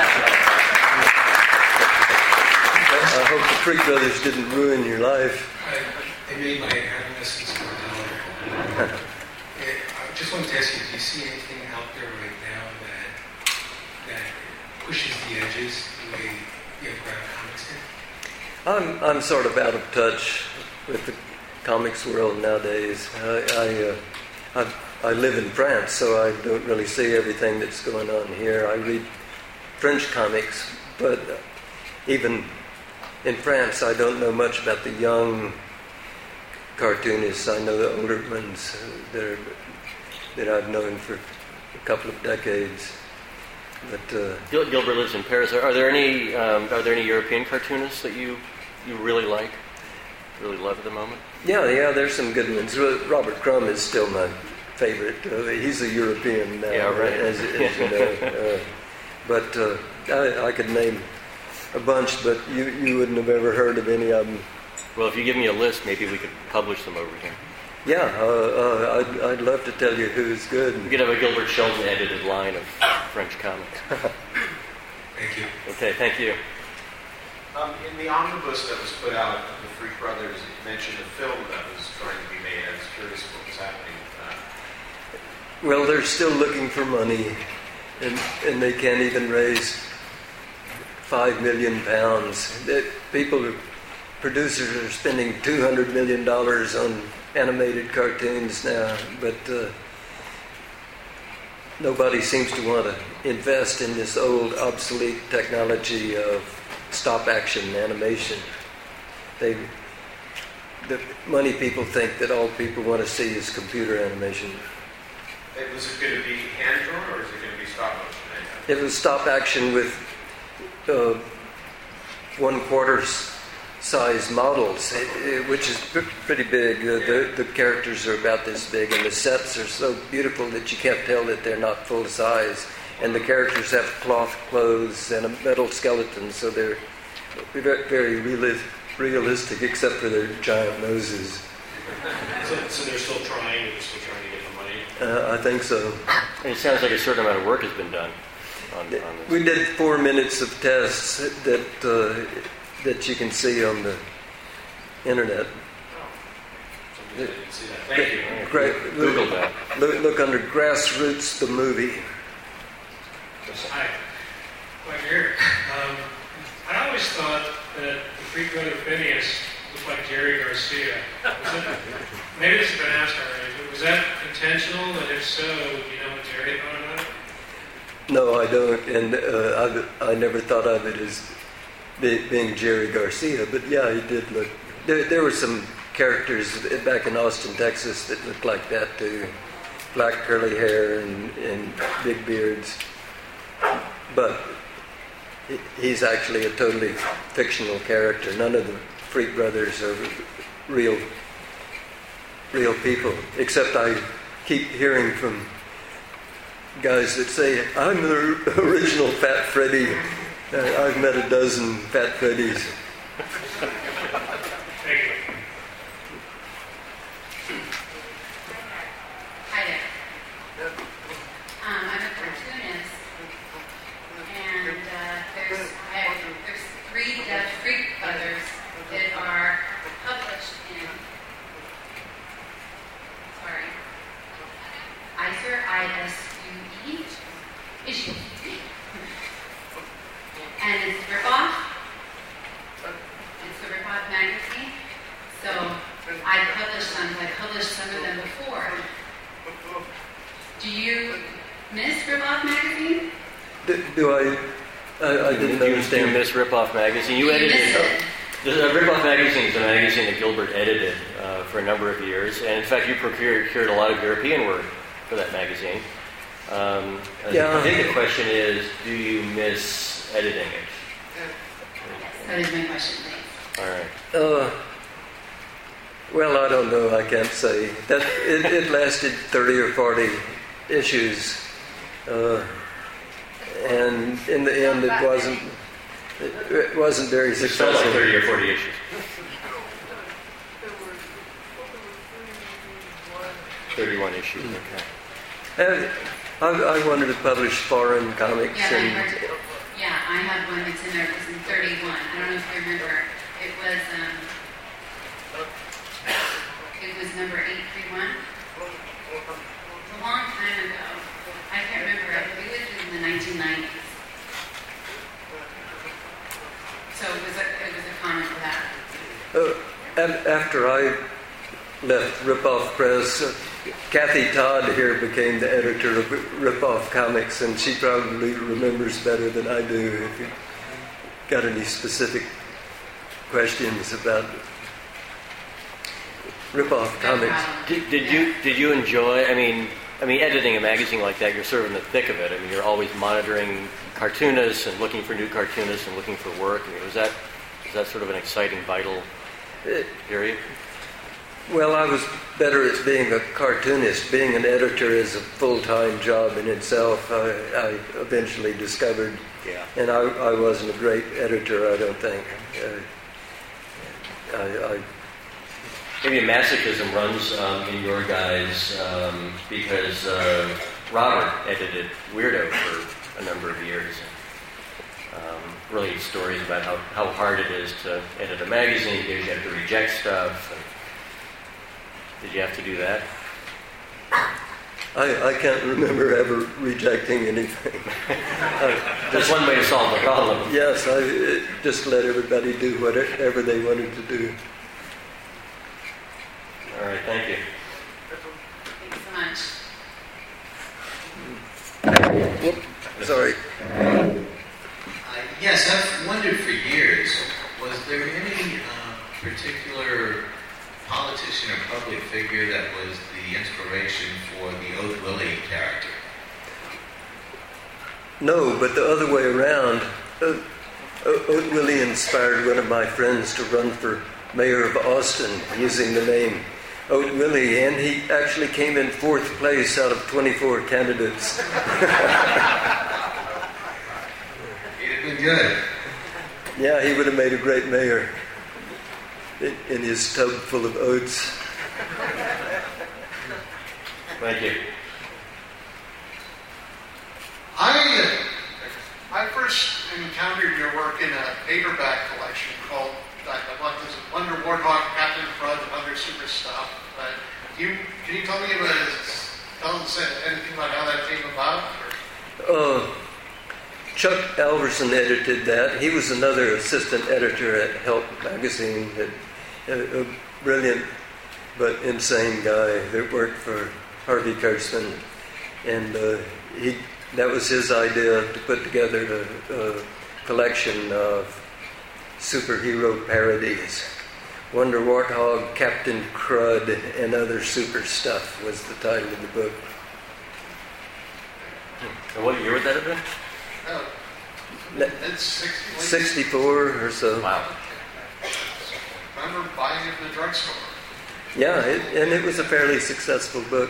I hope the Freak Brothers didn't ruin your life. I, they made my adolescence more tolerable. I just wanted to ask you, do you see anything out there right now that that pushes the edges the way you have graphic comics did? I'm I'm sort of out of touch with the comics world nowadays. I I, uh, I I live in France, so I don't really see everything that's going on here. I read French comics, but even in France, I don't know much about the young cartoonists. I know the older ones that are, that I've known for a couple of decades. But uh, Gil- Gilbert lives in Paris. Are, are there any um, are there any European cartoonists that you you really like, really love at the moment? yeah, yeah, there's some good ones. Robert Crumb is still my favorite. Uh, he's a European now, Yeah, right. as, as you know. Uh, but uh, I, I could name a bunch, but you, you wouldn't have ever heard of any of them. Well, if you give me a list, maybe we could publish them over here. Yeah, uh, uh, I'd, I'd love to tell you who's good. We could have a Gilbert Sheldon edited line of French comics. Thank you. Okay, thank you. Um, in the omnibus that was put out of the Freak Brothers, it mentioned a film that was trying to be made. I was curious what was happening with that. Well, they're still looking for money, and, and they can't even raise five million pounds. That people, producers are spending two hundred million dollars on animated cartoons now, but uh, nobody seems to want to invest in this old, obsolete technology of stop-action animation. They, the money people think that all people want to see is computer animation. It, was it going to be hand-drawn or is it going to be stop-motion? It was stop-action with uh, one-quarter size models, it, it, which is p- pretty big. Uh, the, the characters are about this big, and the sets are so beautiful that you can't tell that they're not full size. And the characters have cloth clothes and a metal skeleton, so they're very, very reali- realistic, except for their giant noses. So, so they're still trying, they're still trying to get the money. Uh, I think so. And it sounds like a certain amount of work has been done on, on this. We did four minutes of tests that uh, that you can see on the internet. So I didn't see that. Thank you. Great. Google Look, that. look, look under Grassroots, the movie. Hi. Glad you're here. Um, I always thought that the Freak Brother Phineas looked like Jerry Garcia. Was it, maybe this has been asked already, but was that intentional? And if so, do you know what Jerry thought about it? No, I don't, and uh, I, I never thought of it as be, being Jerry Garcia, but yeah, he did look. There, there were some characters back in Austin, Texas that looked like that too. Black curly hair and, and big beards. But he's actually a totally fictional character. None of the Freak Brothers are real real people, except I keep hearing from guys that say, I'm the original Fat Freddy. Uh, I've met a dozen Fat Freddys. Thank you. Hi there. Um, I'm a cartoonist, and uh, there's I have, there's three Dutch Freak Brothers that are published in. Sorry. ISER, I S U E, issue. And it's ripoff. It's the ripoff magazine. So I published some. I published some of them before. Do you miss ripoff magazine? Do, do I, I? I didn't Do you, understand. do you miss Ripoff Magazine? You Do you edited miss it? The Ripoff Magazine is a magazine that Gilbert edited uh, for a number of years, and in fact, you procured, procured a lot of European work for that magazine. Um, Yeah. I think the question is, do you miss editing it? That is my question, thanks. All right. Uh, well, I don't know. I can't say. That it, it lasted thirty or forty issues, uh, and in the end, it wasn't. It, it wasn't very It's still like successful. thirty or forty issues. thirty-one issues. Okay. And I, I wanted to publish foreign comics, Yeah, I and heard it. Yeah, I have one that's in there. It was in thirty-one. I don't know if you remember. It was um, it was number eight three one. It's a long time ago. I can't remember. I believe it was in the nineteen nineties. So it was a it was a comment for that. uh, af- after I left Ripoff Press, uh, Kathy Todd here became the editor of Ripoff Comics, and she probably remembers better than I do. If you got any specific questions about Ripoff No Comics. problem. Did, did you did you enjoy? I mean, I mean, editing a magazine like that, you're sort of in the thick of it. I mean, you're always monitoring cartoonists and looking for new cartoonists and looking for work. I mean, was that was that sort of an exciting, vital It, period? Well, I was better at being a cartoonist. Being an editor is a full-time job in itself, I, I eventually discovered. Yeah. And I, I wasn't a great editor, I don't think. Uh, I, I, Maybe a masochism runs um, in your guys um, because uh, Robert edited Weirdo for a number of years. Um, really stories about how, how hard it is to edit a magazine because you have to reject stuff. And did you have to do that? I, I can't remember ever rejecting anything. I That's one way to solve the problem. yes, I uh, just let everybody do whatever they wanted to do. All right, thank you. Thanks so much. Whoop, sorry. Uh, yes, I've wondered for years, was there any uh, particular politician or public figure that was the inspiration for the Oat Willie character? No, but the other way around. Uh, Oat Willie inspired one of my friends to run for mayor of Austin using the name Oat Willie, and he actually came in fourth place out of twenty-four candidates. He'd have been good. Yeah, he would have made a great mayor in, in his tub full of oats. Thank you. I, I first encountered your work in a paperback collection called uh, what is it, Wonder Warthog, Captain Crud, and other super stuff. Uh, you, can you tell me about tell us anything about how that came about? Or? Uh, Chuck Alverson edited that. He was another assistant editor at Help magazine, a, a brilliant but insane guy that worked for Harvey Kurtzman. And uh, he that was his idea to put together a, a collection of superhero parodies. Wonder Warthog, Captain Crud, and Other Super Stuff was the title of the book. And what year would that have been? Oh, Ne- it's sixty. sixty-four or so. Wow. I remember buying it in the drugstore. Yeah, it, and it was a fairly successful book.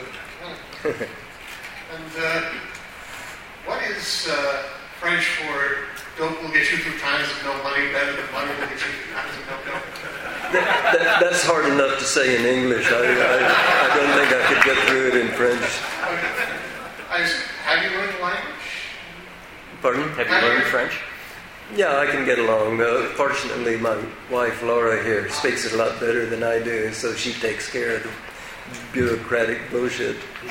And uh, what is uh, French for dope will get you through times of no money better than money will get you through times of no dope? That, that, that's hard enough to say in English. I, I, I don't think I could get through it in French. I, have you learned the language? Pardon? Have you learned French? Yeah, I can get along. Uh, fortunately, my wife Laura here speaks it a lot better than I do, so she takes care of the bureaucratic bullshit.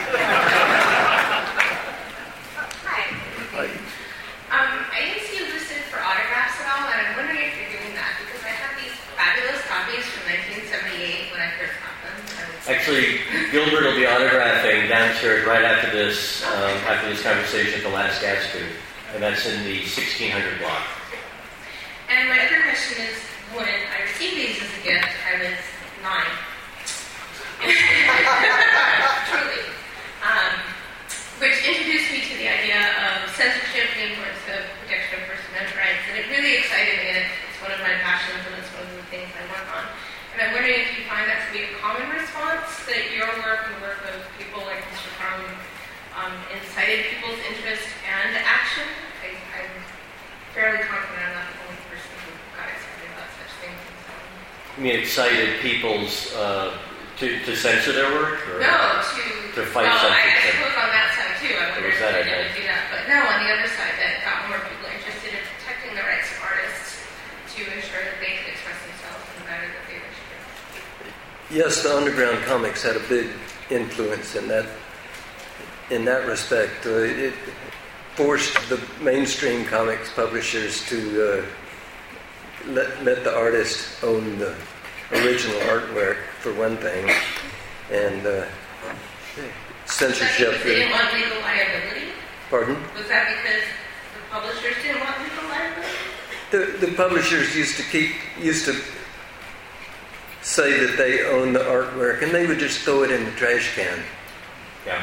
Hi. I, Um, I didn't see you listed for autographs at all, and I'm wondering if you're doing that because I have these fabulous copies from nineteen seventy-eight when I first got them. I was- Actually, Gilbert will be autographing downstairs right after this, um, after this conversation at the last Gatsby, and that's in the sixteen hundred block. And my other question is, when I received these as a gift, I was nine. Truly. Um, which introduced me to the idea of censorship, the importance of protection of First Amendment rights, and it really excited me, and it's one of my passions, and it's one of the things I work on. And I'm wondering if you find that to be a common response, that your work and the work of people like Mister Crum um, incited people's interest and action. I, I'm fairly confident I'm not the only person who got excited about such things. You mean excited people's uh, to, to censor their work? Or No, to, to fight well, I, I censorship. suppose on that side too. I wonder was if that, they're I going to think. do that. But no, on the other side, that got more people interested in protecting the rights of artists to ensure that they could express themselves in the manner that they wish to. yes, the underground comics had a big influence in that. In that respect, uh, it forced the mainstream comics publishers to uh, let let the artist own the original artwork for one thing, and uh, censorship. Was that because they didn't want legal liability? Pardon? Was that because the publishers didn't want legal liability? The, the publishers used to keep used to say that they own the artwork, and they would just throw it in the trash can. Yeah.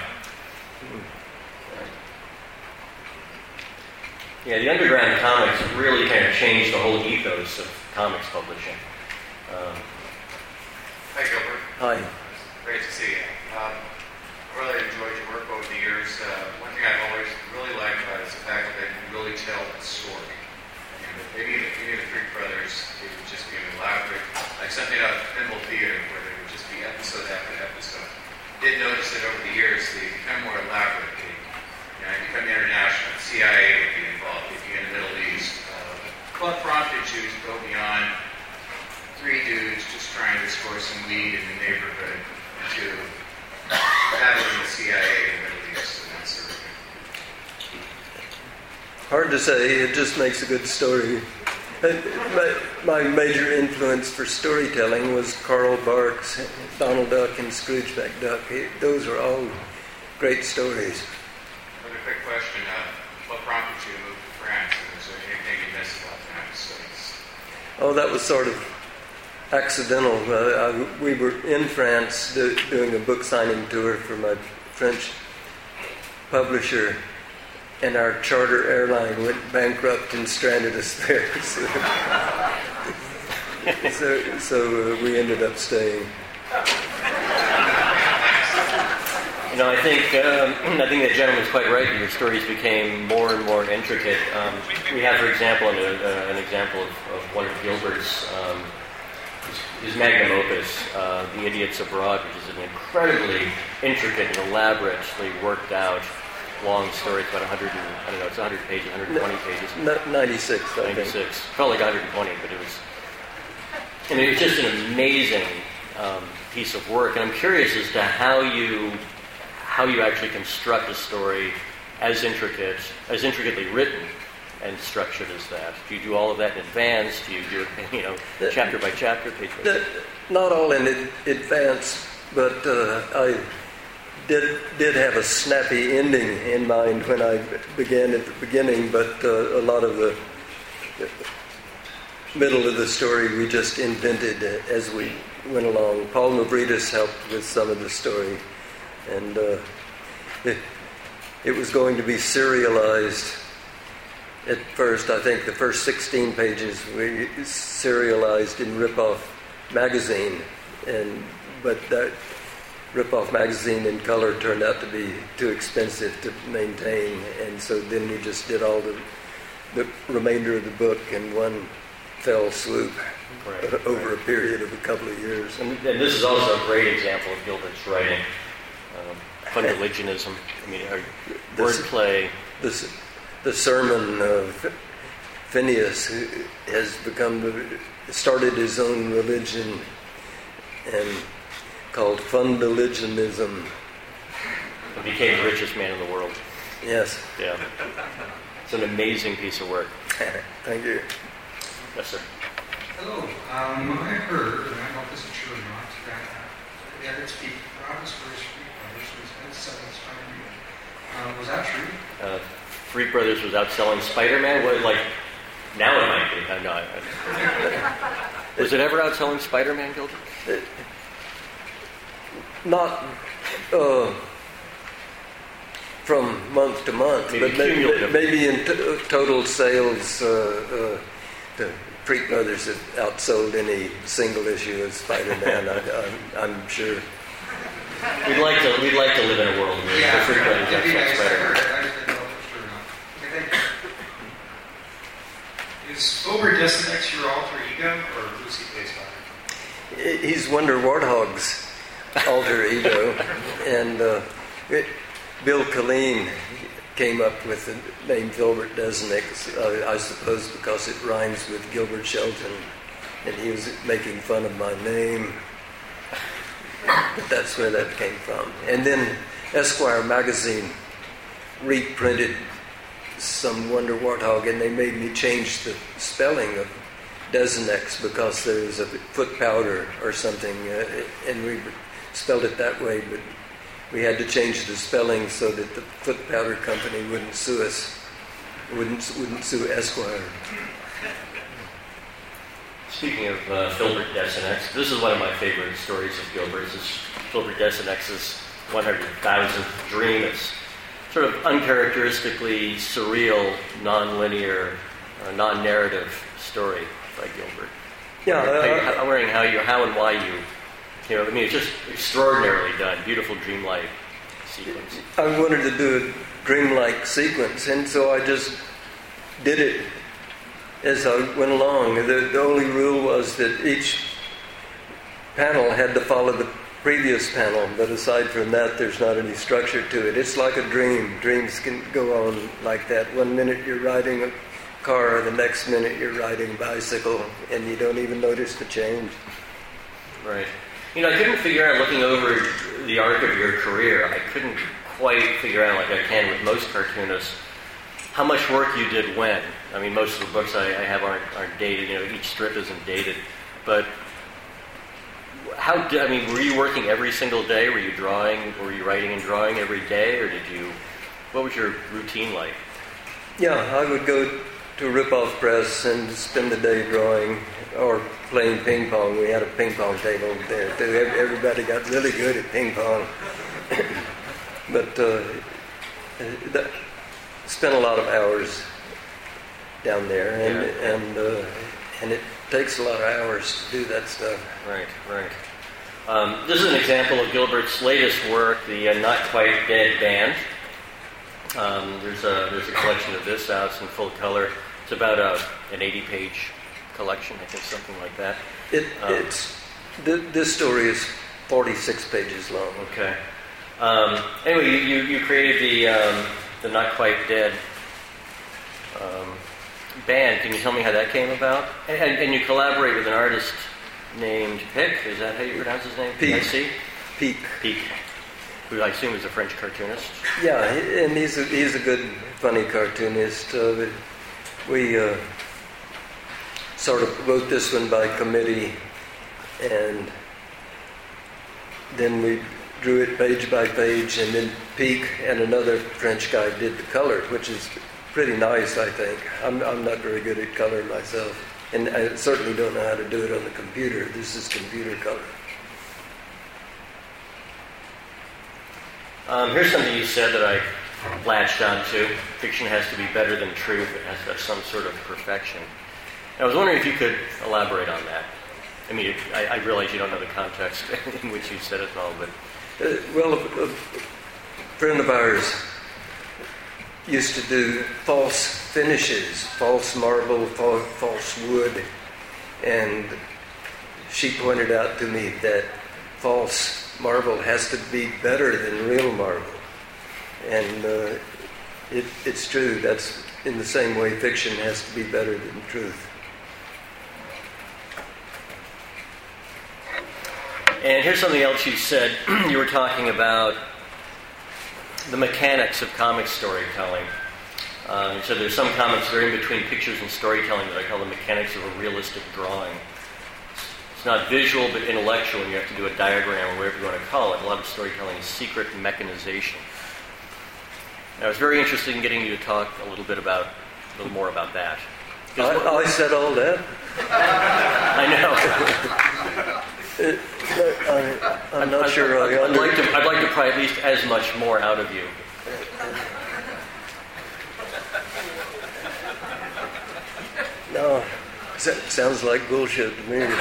Yeah, the underground comics really kind of changed the whole ethos of comics publishing. Um, Hi, Gilbert. Hi. Great to see you. Um, I really enjoyed your work over the years. Uh, one thing I've always really liked about it is the fact that you can really tell the story. And maybe maybe the Freak Brothers, it would just be an elaborate, like something out of Thimble Theater, where there would just be episode after episode. Did notice that over the years they become more elaborate. They, you know, they become international. C I A would be involved. They'd be in the Middle East. Uh, what prompted you to go beyond three dudes just trying to score some weed in the neighborhood to battling the C I A in the Middle East and that sort of thing? Hard to say. It just makes a good story. My, my major influence for storytelling was Carl Barks, Donald Duck, and Scrooge McDuck. It, those are all great stories. Another quick question. Uh, what prompted you to move to France? And is there anything you miss about the United States? Oh, that was sort of accidental. Uh, I, we were in France do, doing a book signing tour for my French publisher, and our charter airline went bankrupt and stranded us there. So, so, so uh, we ended up staying. You know, I think um, I think that gentleman's quite right. Your stories became more and more intricate. Um, we have, for example, an, uh, an example of, of one of Gilbert's um, his, his magnum opus, uh, "The Idiots Abroad," which is an incredibly intricate and elaborately worked out long story. It's about one hundred. And, I don't know. It's one hundred pages, one hundred twenty pages. N- ninety-six. I ninety-six. think. Felt like one hundred twenty, but it was. I mean, it was just an amazing um, piece of work, and I'm curious as to how you. how you actually construct a story as intricate, as intricately written and structured as that. Do you do all of that in advance? Do you do it, you know, chapter by chapter, page by page? Not all in advance, but uh, I did did have a snappy ending in mind when I began at the beginning, but uh, a lot of the middle of the story we just invented as we went along. Paul Novridis helped with some of the story. And uh, it, it was going to be serialized at first. I think the first sixteen pages we serialized in Ripoff magazine, and but that rip-off magazine in color turned out to be too expensive to maintain, and so then we just did all the the remainder of the book in one fell swoop Right. over a period of a couple of years. And, and this is also a great example of Gilbert's writing. Um, fundamentalism, I mean, uh, wordplay. The, the sermon of Phineas has become, started his own religion and called fundamentalism. He became the richest man in the world. Yes. Yeah. It's an amazing piece of work. Thank you. Yes, sir. Hello. Um, I heard, and I don't know if this is true or not, that uh, the Edwards Peak Robbins first Freak Brothers was outselling Spider-Man. Uh, was that true? Uh, Freak Brothers was outselling Spider-Man? What, like, now it might be. I'm not. I'm, was it ever outselling Spider-Man, Gilbert? Uh, not uh, from month to month, Maybe but maybe, cumulative. maybe in t- total sales, uh, uh, the Freak Brothers have outsold any single issue of Spider-Man. I, I'm, I'm sure. We'd like to. We'd like to live in a world where Yeah, the Freak Brothers it'd be outsell nice. I Spider-Man. heard it. I just didn't know if it was true or not. Okay, thank you. Is Ober Desinex your alter ego, or who's he based on? He's Wonder Warthog's alter ego, and uh, it, Bill Colleen came up with the name Gilbert Desinex, uh, I suppose because it rhymes with Gilbert Shelton, and he was making fun of my name. But that's where that came from. And then Esquire magazine reprinted some Wonder Warthog, and they made me change the spelling of Desinex because there was a foot powder or something, uh, and we spelled it that way, but we had to change the spelling so that the foot powder company wouldn't sue us, wouldn't wouldn't sue Esquire. Speaking of uh, Filbert Desinex, this is one of my favorite stories of Gilbert's. Is Filbert Desinex's one hundred thousandth dream. It's sort of uncharacteristically surreal, non-linear, uh, non-narrative story by Gilbert. Yeah, I'm wondering uh, how, I'm wondering how you, how and why you, you know, I mean, it's just extraordinarily done. Beautiful dreamlike sequence. I wanted to do a dreamlike sequence, and so I just did it as I went along. The, the only rule was that each panel had to follow the previous panel, but aside from that, there's not any structure to it. It's like a dream. Dreams can go on like that. One minute you're riding a car, the next minute you're riding a bicycle, and you don't even notice the change. Right. You know, I couldn't figure out, looking over the arc of your career, I couldn't quite figure out, like I can with most cartoonists, how much work you did when. I mean, most of the books I, I have aren't, aren't dated. You know, each strip isn't dated. But how did, I mean, were you working every single day? Were you drawing, were you writing and drawing every day? Or did you, what was your routine like? Yeah, I would go to a rip-off press and spend the day drawing or playing ping pong. We had a ping pong table there too. Everybody got really good at ping pong. But uh, that, spent a lot of hours down there, and Yeah. and uh, and it takes a lot of hours to do that stuff. Right, right. Um, this is an example of Gilbert's latest work, the uh, Not Quite Dead Band. Um, there's a there's a collection of this out. It's in full color. It's about a, an eighty-page collection, I think, something like that. It Um, it's th- this story is forty-six pages long. Okay. Um, anyway, you, you, you created the um, the Not Quite Dead um, band. Can you tell me how that came about? And, and, and you collaborate with an artist named Pic. Is that how you pronounce his name? Pic. I see. Peak. Pic, who I assume is a French cartoonist. Yeah, he- and he's a, he's a good, funny cartoonist. Uh, but we uh, sort of wrote this one by committee, and then we drew it page by page, and then Peak and another French guy did the color, which is pretty nice, I think. I'm, I'm not very good at color myself, and I certainly don't know how to do it on the computer. This is computer color. Um, here's something you said that I latched onto. Fiction has to be better than truth. It has to have some sort of perfection. I was wondering if you could elaborate on that. I mean, I, I realize you don't know the context in which you said it and all, but... Uh, well, a, a friend of ours used to do false finishes, false marble, false, false wood, and she pointed out to me that false marble has to be better than real marble. And uh, it, it's true. That's in the same way fiction has to be better than truth. And here's something else you said. You were talking about the mechanics of comic storytelling. Uh, so there's some comics that are in between pictures and storytelling that I call the mechanics of a realistic drawing. It's not visual but intellectual, and you have to do a diagram or whatever you want to call it. A lot of storytelling is secret mechanization. And I was very interested in getting you to talk a little bit about, a little more about that. I, I said all that. I know. It, I, I'm not I'd, sure I'd, I I'd, like to, I'd like to pry at least as much more out of you. No, sounds like bullshit to me. I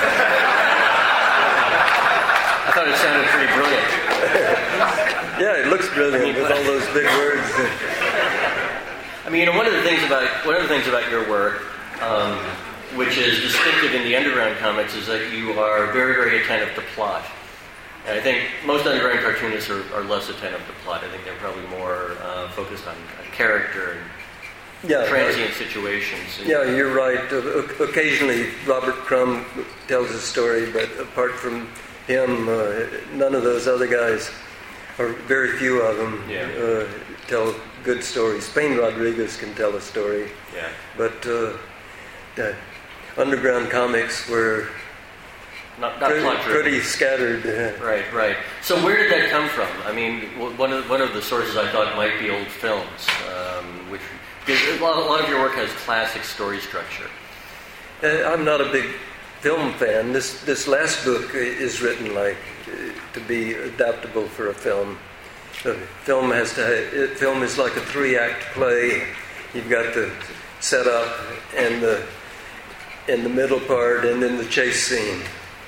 thought it sounded pretty brilliant. Yeah, it looks brilliant I mean, with all those big words. I mean, you know, one of the things about one of the things about your work, um, which is distinctive in the underground comics, is that you are very, very attentive to plot. And I think most underground cartoonists are, are less attentive to plot. I think they're probably more uh, focused on, on character and yeah, transient situations. And yeah, you're right. Uh, occasionally, Robert Crumb tells a story, but apart from him, uh, none of those other guys, or very few of them, yeah. uh, tell good stories. Spain Rodriguez can tell a story, yeah. but uh, the underground comics were not, not pretty, plot driven. pretty scattered. Uh, right, right. So where did that come from? I mean, one of one of the sources I thought might be old films, um, which because a lot, a lot of your work has classic story structure. Uh, I'm not a big film fan. This this last book is written like uh, to be adaptable for a film. The film has to. It, film is like a three-act play. You've got the setup and the and the middle part, and then the chase scene.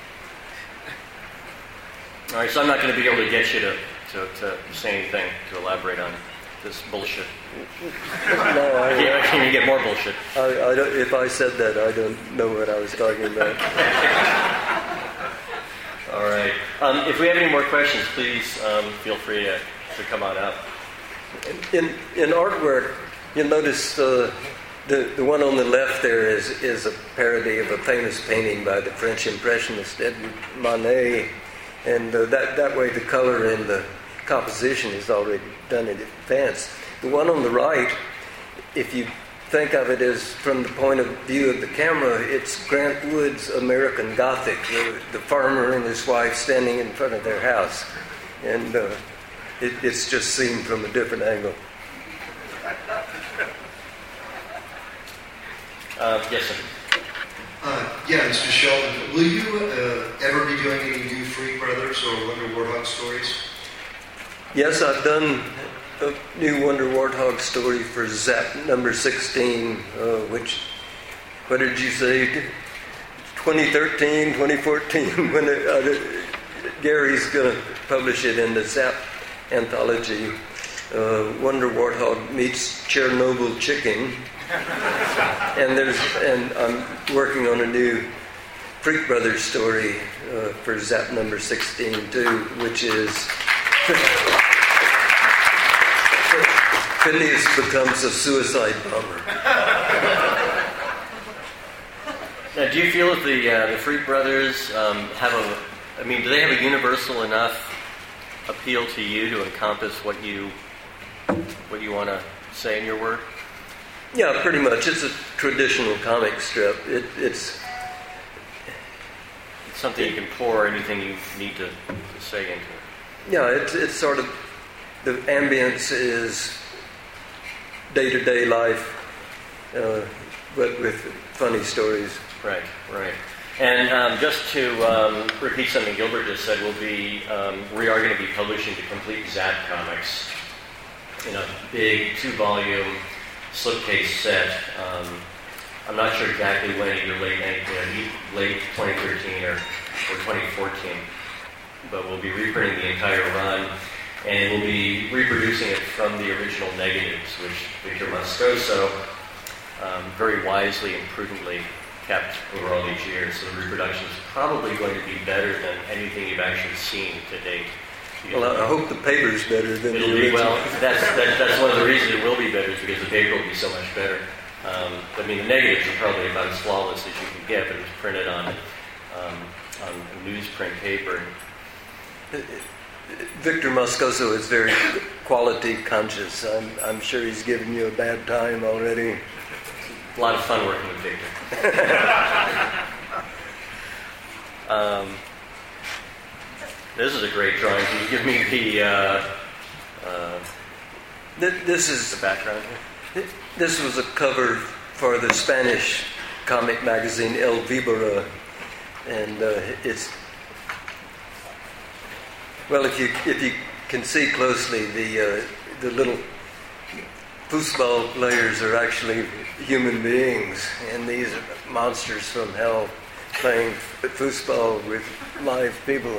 All right, so I'm not going to be able to get you to, to, to say anything to elaborate on this bullshit. No, I, yeah, can you get more bullshit? I, I don't, if I said that, I don't know what I was talking about. All right. Um, if we have any more questions, please um, feel free to, to come on up. In in artwork, you'll notice uh, the the one on the left there is is a parody of a famous painting by the French Impressionist Edward Monet, and uh, that that way the color and the composition is already done in advance. The one on the right, if you think of it as from the point of view of the camera, it's Grant Wood's American Gothic, the, the farmer and his wife standing in front of their house, and uh, it, it's just seen from a different angle. Uh, yes, sir. Uh, yeah, Mister Sheldon, will you uh, ever be doing any new Freak Brothers or Wonder Warthog stories? Yes, I've done a new Wonder Warthog story for Zap number sixteen, uh, which, what did you say, twenty thirteen, twenty fourteen, when it, uh, Gary's going to publish it in the Zap anthology, uh, Wonder Warthog meets Chernobyl Chicken. And there's and I'm working on a new Freak Brothers story uh, for Zap number sixteen too, which is Phineas becomes a suicide bomber. Now, do you feel that the uh, the Freak Brothers um, have a? I mean, do they have a universal enough appeal to you to encompass what you what you want to say in your work? Yeah, pretty much. It's a traditional comic strip. It, it's it's something you can pour anything you need to, to say into it. Yeah, it's it's sort of the ambience is day-to-day life, uh, but with funny stories. Right, right. And um, just to um, repeat something Gilbert just said, we'll be um, we are going to be publishing the complete Zap comics in a big two-volume slipcase set. Um, I'm not sure exactly when, either late, uh, late twenty thirteen or, or twenty fourteen, but we'll be reprinting the entire run, and we'll be reproducing it from the original negatives, which Victor Moscoso um, very wisely and prudently kept over all these years. So the reproduction is probably going to be better than anything you've actually seen to date. Well, I hope the paper's better than It'll the be, original. well, that's, that, that's one of the reasons it will be better, is because the paper will be so much better. Um, I mean, the negatives are probably about as flawless as you can get, but it was printed on um, on newsprint paper. Victor Moscoso is very quality conscious. I'm, I'm sure he's given you a bad time already. A lot of fun working with Victor. um, this is a great drawing. Can you give me the uh, uh, this is the background here? This was a cover for the Spanish comic magazine El Víbora, and uh, it's well, if you if you can see closely, the uh, the little foosball players are actually human beings, and these are monsters from hell playing foosball with live people.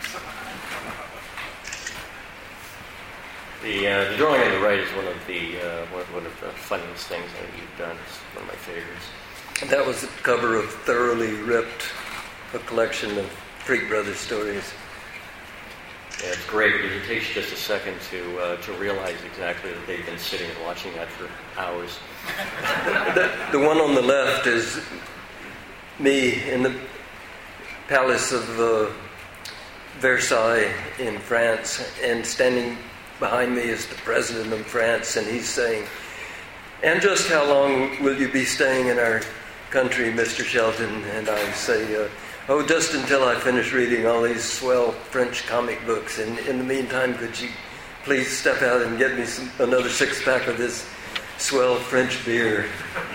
The, uh, the drawing on the right is one of the uh, one, one of the funniest things that you've done. It's one of my favorites. And that was the cover of Thoroughly Ripped, a collection of Freak Brothers stories. Yeah, it's great because it takes you just a second to uh, to realize exactly that they've been sitting and watching that for hours. the, the one on the left is me in the Palace of uh, Versailles in France, and standing behind me is the President of France, and he's saying, "And just how long will you be staying in our country, Mister Shelton?" And I say, uh, "Oh, just until I finish reading all these swell French comic books. And in the meantime, could you please step out and get me some, another six-pack of this swell French beer?"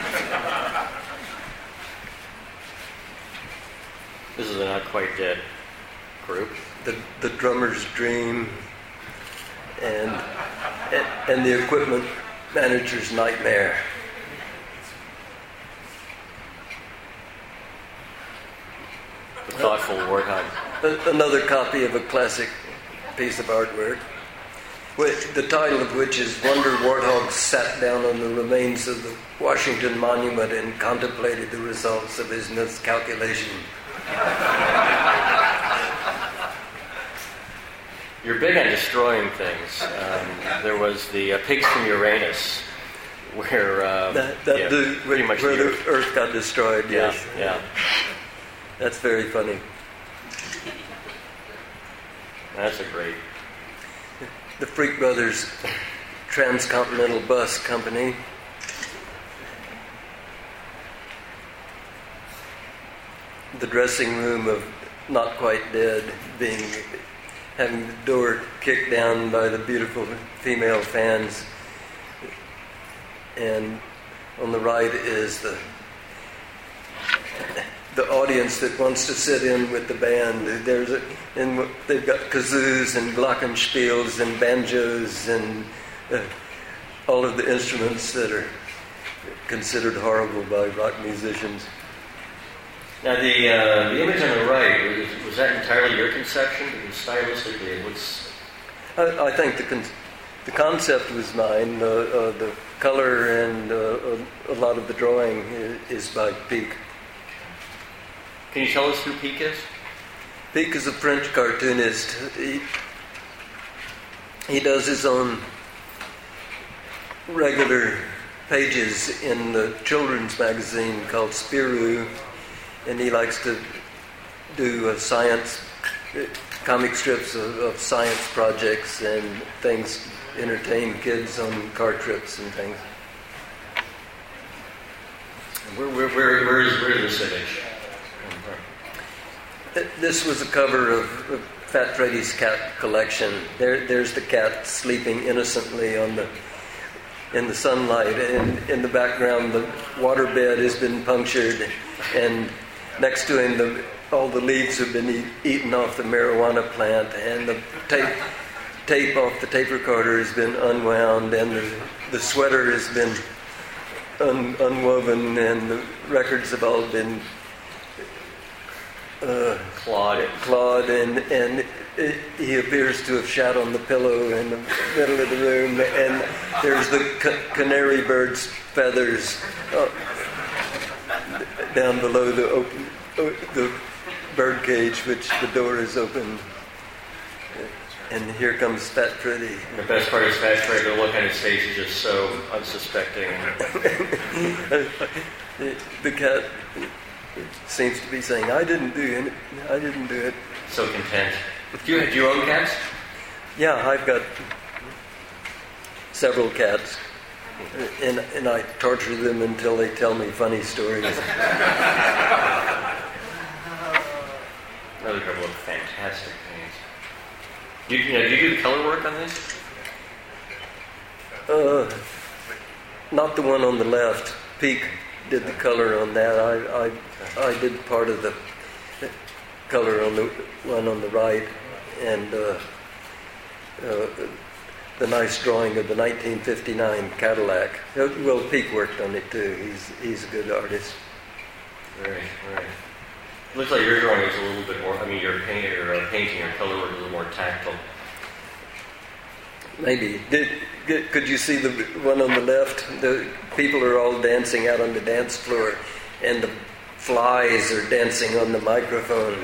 This is a Not Quite Dead group. The, the drummer's dream, and, and the equipment manager's nightmare. The thoughtful warthog. Another copy of a classic piece of artwork, which, the title of which is "Wonder Warthog Sat Down on the Remains of the Washington Monument and Contemplated the Results of His Miscalculation." You're big on destroying things. Um, there was the uh, Pigs from Uranus, where uh, that, that yeah, the, pretty much where the the Earth. Earth got destroyed. Yeah, Yes, yeah. That's very funny. That's a great. The Freak Brothers Transcontinental Bus Company. The dressing room of Not Quite Dead being having the door kicked down by the beautiful female fans, and on the right is the the audience that wants to sit in with the band. There's a, and they've got kazoos and glockenspiels and banjos and uh, all of the instruments that are considered horrible by rock musicians. Now, the uh, the image on the right, was, was that entirely your conception? Because stylistically, it looks... I, I think the con- the concept was mine. Uh, uh, the color and uh, a, a lot of the drawing is, is by Peak. Can you tell us who Peak is? Peak is a French cartoonist. He, he does his own regular pages in the children's magazine called Spirou, and he likes to do uh, science, uh, comic strips of, of science projects and things, entertain kids on car trips and things. Where, where, where, where is, where is this image? This was a cover of, of Fat Freddy's cat collection. There, there's the cat sleeping innocently on the in the sunlight, and in the background, the waterbed has been punctured, and next to him, the, all the leaves have been eat, eaten off the marijuana plant, and the tape tape off the tape recorder has been unwound, and the, the sweater has been un, unwoven, and the records have all been uh, clawed. Clawed, and and it, he appears to have shat on the pillow in the middle of the room, and there's the ca- canary bird's feathers uh, down below the open uh, the bird cage, which the door is open. And here comes Fat Freddy. The best part is Fat Freddy, the look on his face is just so unsuspecting. The cat seems to be saying, I didn't do it. I didn't do it. So content. Do you, do you own cats? Yeah, I've got several cats. And, and I torture them until they tell me funny stories. Those are look fantastic things. Do you, you know, do you do color work on this? Uh, not the one on the left. Peak did the color on that. I, I, I did part of the color on the one on the right, and uh, uh, the nice drawing of the nineteen fifty-nine Cadillac. Well, Peak worked on it too. He's he's a good artist. Right, right. Looks like your drawing is a little bit more. I mean, your paint, your uh, painting, your color work is a little more tactile. Maybe. Did, did could you see the one on the left? The people are all dancing out on the dance floor, and the flies are dancing on the microphone.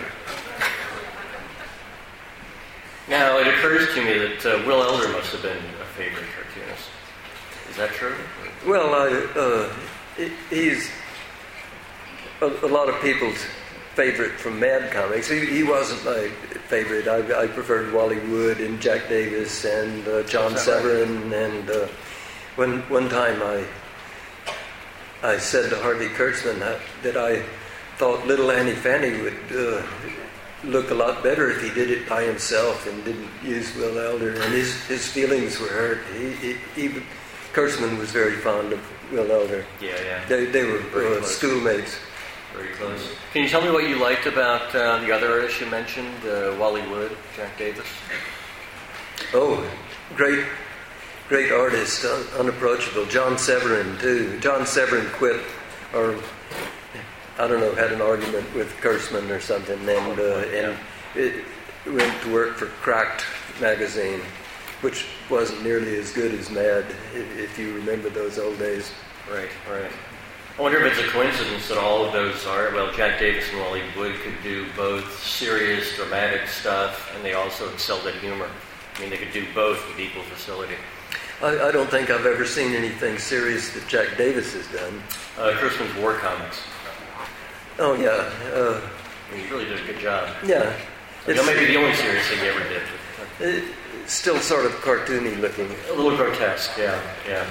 Now, it occurs to me that uh, Will Elder must have been a favorite cartoonist. Is that true? Well, I, uh, he's a, a lot of people's favorite from Mad Comics. He, he wasn't my favorite. I, I preferred Wally Wood and Jack Davis and uh, John Severin. Right? And uh, one one time I I said to Harvey Kurtzman that, that I thought Little Annie Fanny would uh, look a lot better if he did it by himself and didn't use Will Elder. And his, his feelings were hurt. He, he, he, Kurtzman was very fond of Will Elder. Yeah, yeah. They, they were uh, schoolmates. Very close. Can you tell me what you liked about uh, the other artists you mentioned, uh, Wally Wood, Jack Davis? Oh, great, great artist, un- unapproachable. John Severin too. John Severin quit, or I don't know, had an argument with Kurtzman or something, and uh, and it went to work for Cracked magazine, which wasn't nearly as good as Mad, if you remember those old days. Right, right. I wonder if it's a coincidence that all of those are, well, Jack Davis and Wally Wood could do both serious, dramatic stuff, and they also excelled at humor. I mean, they could do both with equal facility. I, I don't think I've ever seen anything serious that Jack Davis has done. Uh, Kurtzman's War Comics. Oh, yeah. Uh, I mean, he really did a good job. Yeah. You know, maybe the only serious thing he ever did. It's still sort of cartoony looking. A little grotesque, yeah, yeah.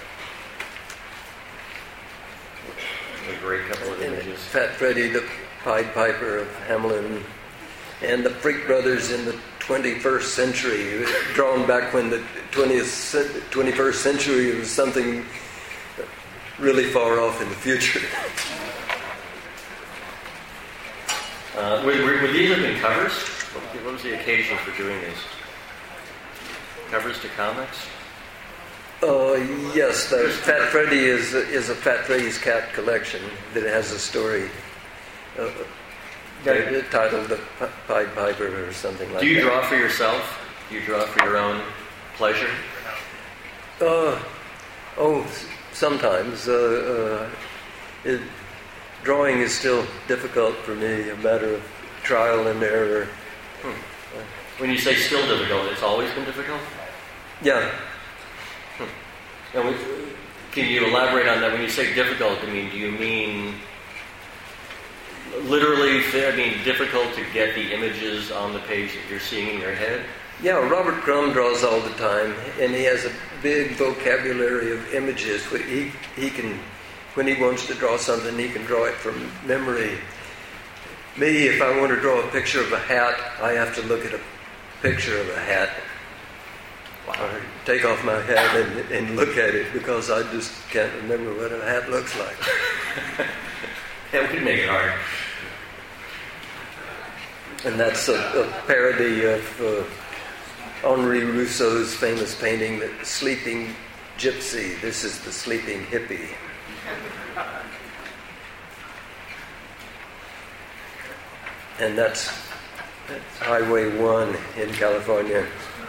A great couple of images. Fat Freddy, the Pied Piper of Hamelin, and the Freak Brothers in the twenty-first century, drawn back when the twentieth, twenty-first century was something really far off in the future. Uh, would, would these have been covers? What was the occasion for doing these? Covers to comics? Uh, yes, the Fat Freddy is is a Fat Freddy's Cat collection that has a story uh, yeah. titled The Pied Piper or something like that. Do you that. draw for yourself? Do you draw for your own pleasure? Uh, oh, sometimes. Uh, uh, it, drawing is still difficult for me, a matter of trial and error. Hmm. When you say still difficult, it's always been difficult? Yeah. And we, can you elaborate on that? When you say difficult, I mean, do you mean literally, I mean, difficult to get the images on the page that you're seeing in your head? Yeah, Robert Crumb draws all the time, and he has a big vocabulary of images. He, he can, when he wants to draw something, he can draw it from memory. Me, if I want to draw a picture of a hat, I have to look at a picture of a hat. Or take off my hat and, and look at it, because I just can't remember what a hat looks like. That would make it hard. And that's a, a parody of uh, Henri Rousseau's famous painting, The Sleeping Gypsy. This is the sleeping hippie. And that's, that's Highway one in California.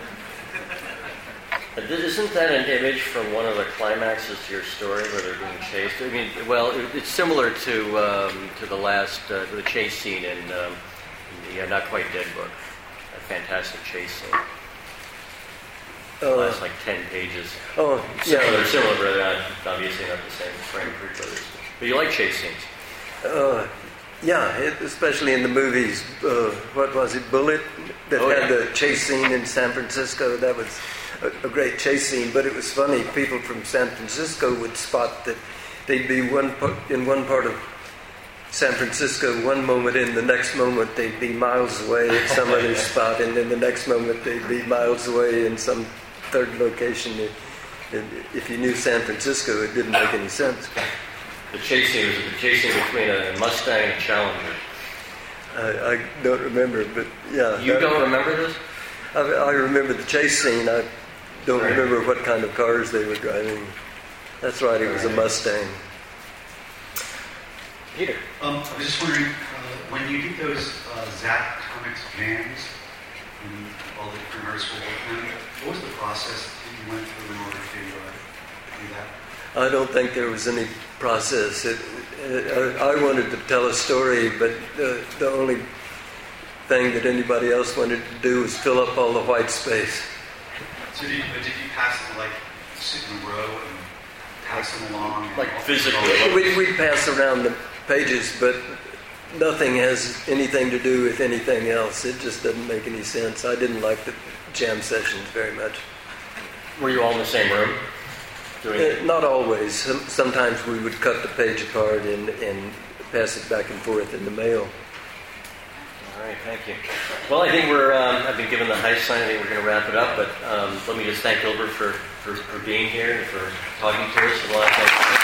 Isn't that an image from one of the climaxes to your story where they're being chased? I mean, well, it, it's similar to um, to the last uh, the chase scene in, um, in the uh, Not Quite Dead book. A fantastic chase scene. Uh, the last like ten pages. Oh, similar, yeah. They're similar, but they're not, obviously not the same frame Creek Brothers. But you like chase scenes. Uh, yeah, it, especially in the movies. Uh, what was it, Bullet? That Oh, had yeah. the chase scene in San Francisco. That was a, a great chase scene, but it was funny. People from San Francisco would spot that they'd be one part, in one part of San Francisco one moment, and the next moment they'd be miles away at some other spot, and then the next moment they'd be miles away in some third location. It, it, if you knew San Francisco, it didn't make any sense. The chase scene was the chase scene between a Mustang and a Challenger. I, I don't remember, but yeah. You that- don't remember this? I, I remember the chase scene. I don't Right. remember what kind of cars they were driving. That's right, it was a Mustang. Peter. Um, I was just wondering, uh, when you did those uh, Zap Comics jams and all the different artists were working on it, what was the process that you went through in order to uh, do that? I don't think there was any process. It, it, I, I wanted to tell a story, but the, the only thing that anybody else wanted to do was fill up all the white space. So did, but did you pass them, like, sit in a row and pass them along? and Like all- physically? We, we'd pass around the pages, but nothing has anything to do with anything else. It just doesn't make any sense. I didn't like the jam sessions very much. Were you all in the same room? Doing Uh, it? not always. Some, sometimes we would cut the page apart and, and pass it back and forth in the mail. All right, thank you. Well, I think we're, um, I've been given the high sign. I think we're going to wrap it up, but um, let me just thank Gilbert for, for, for being here and for talking to us. A lot of thanks.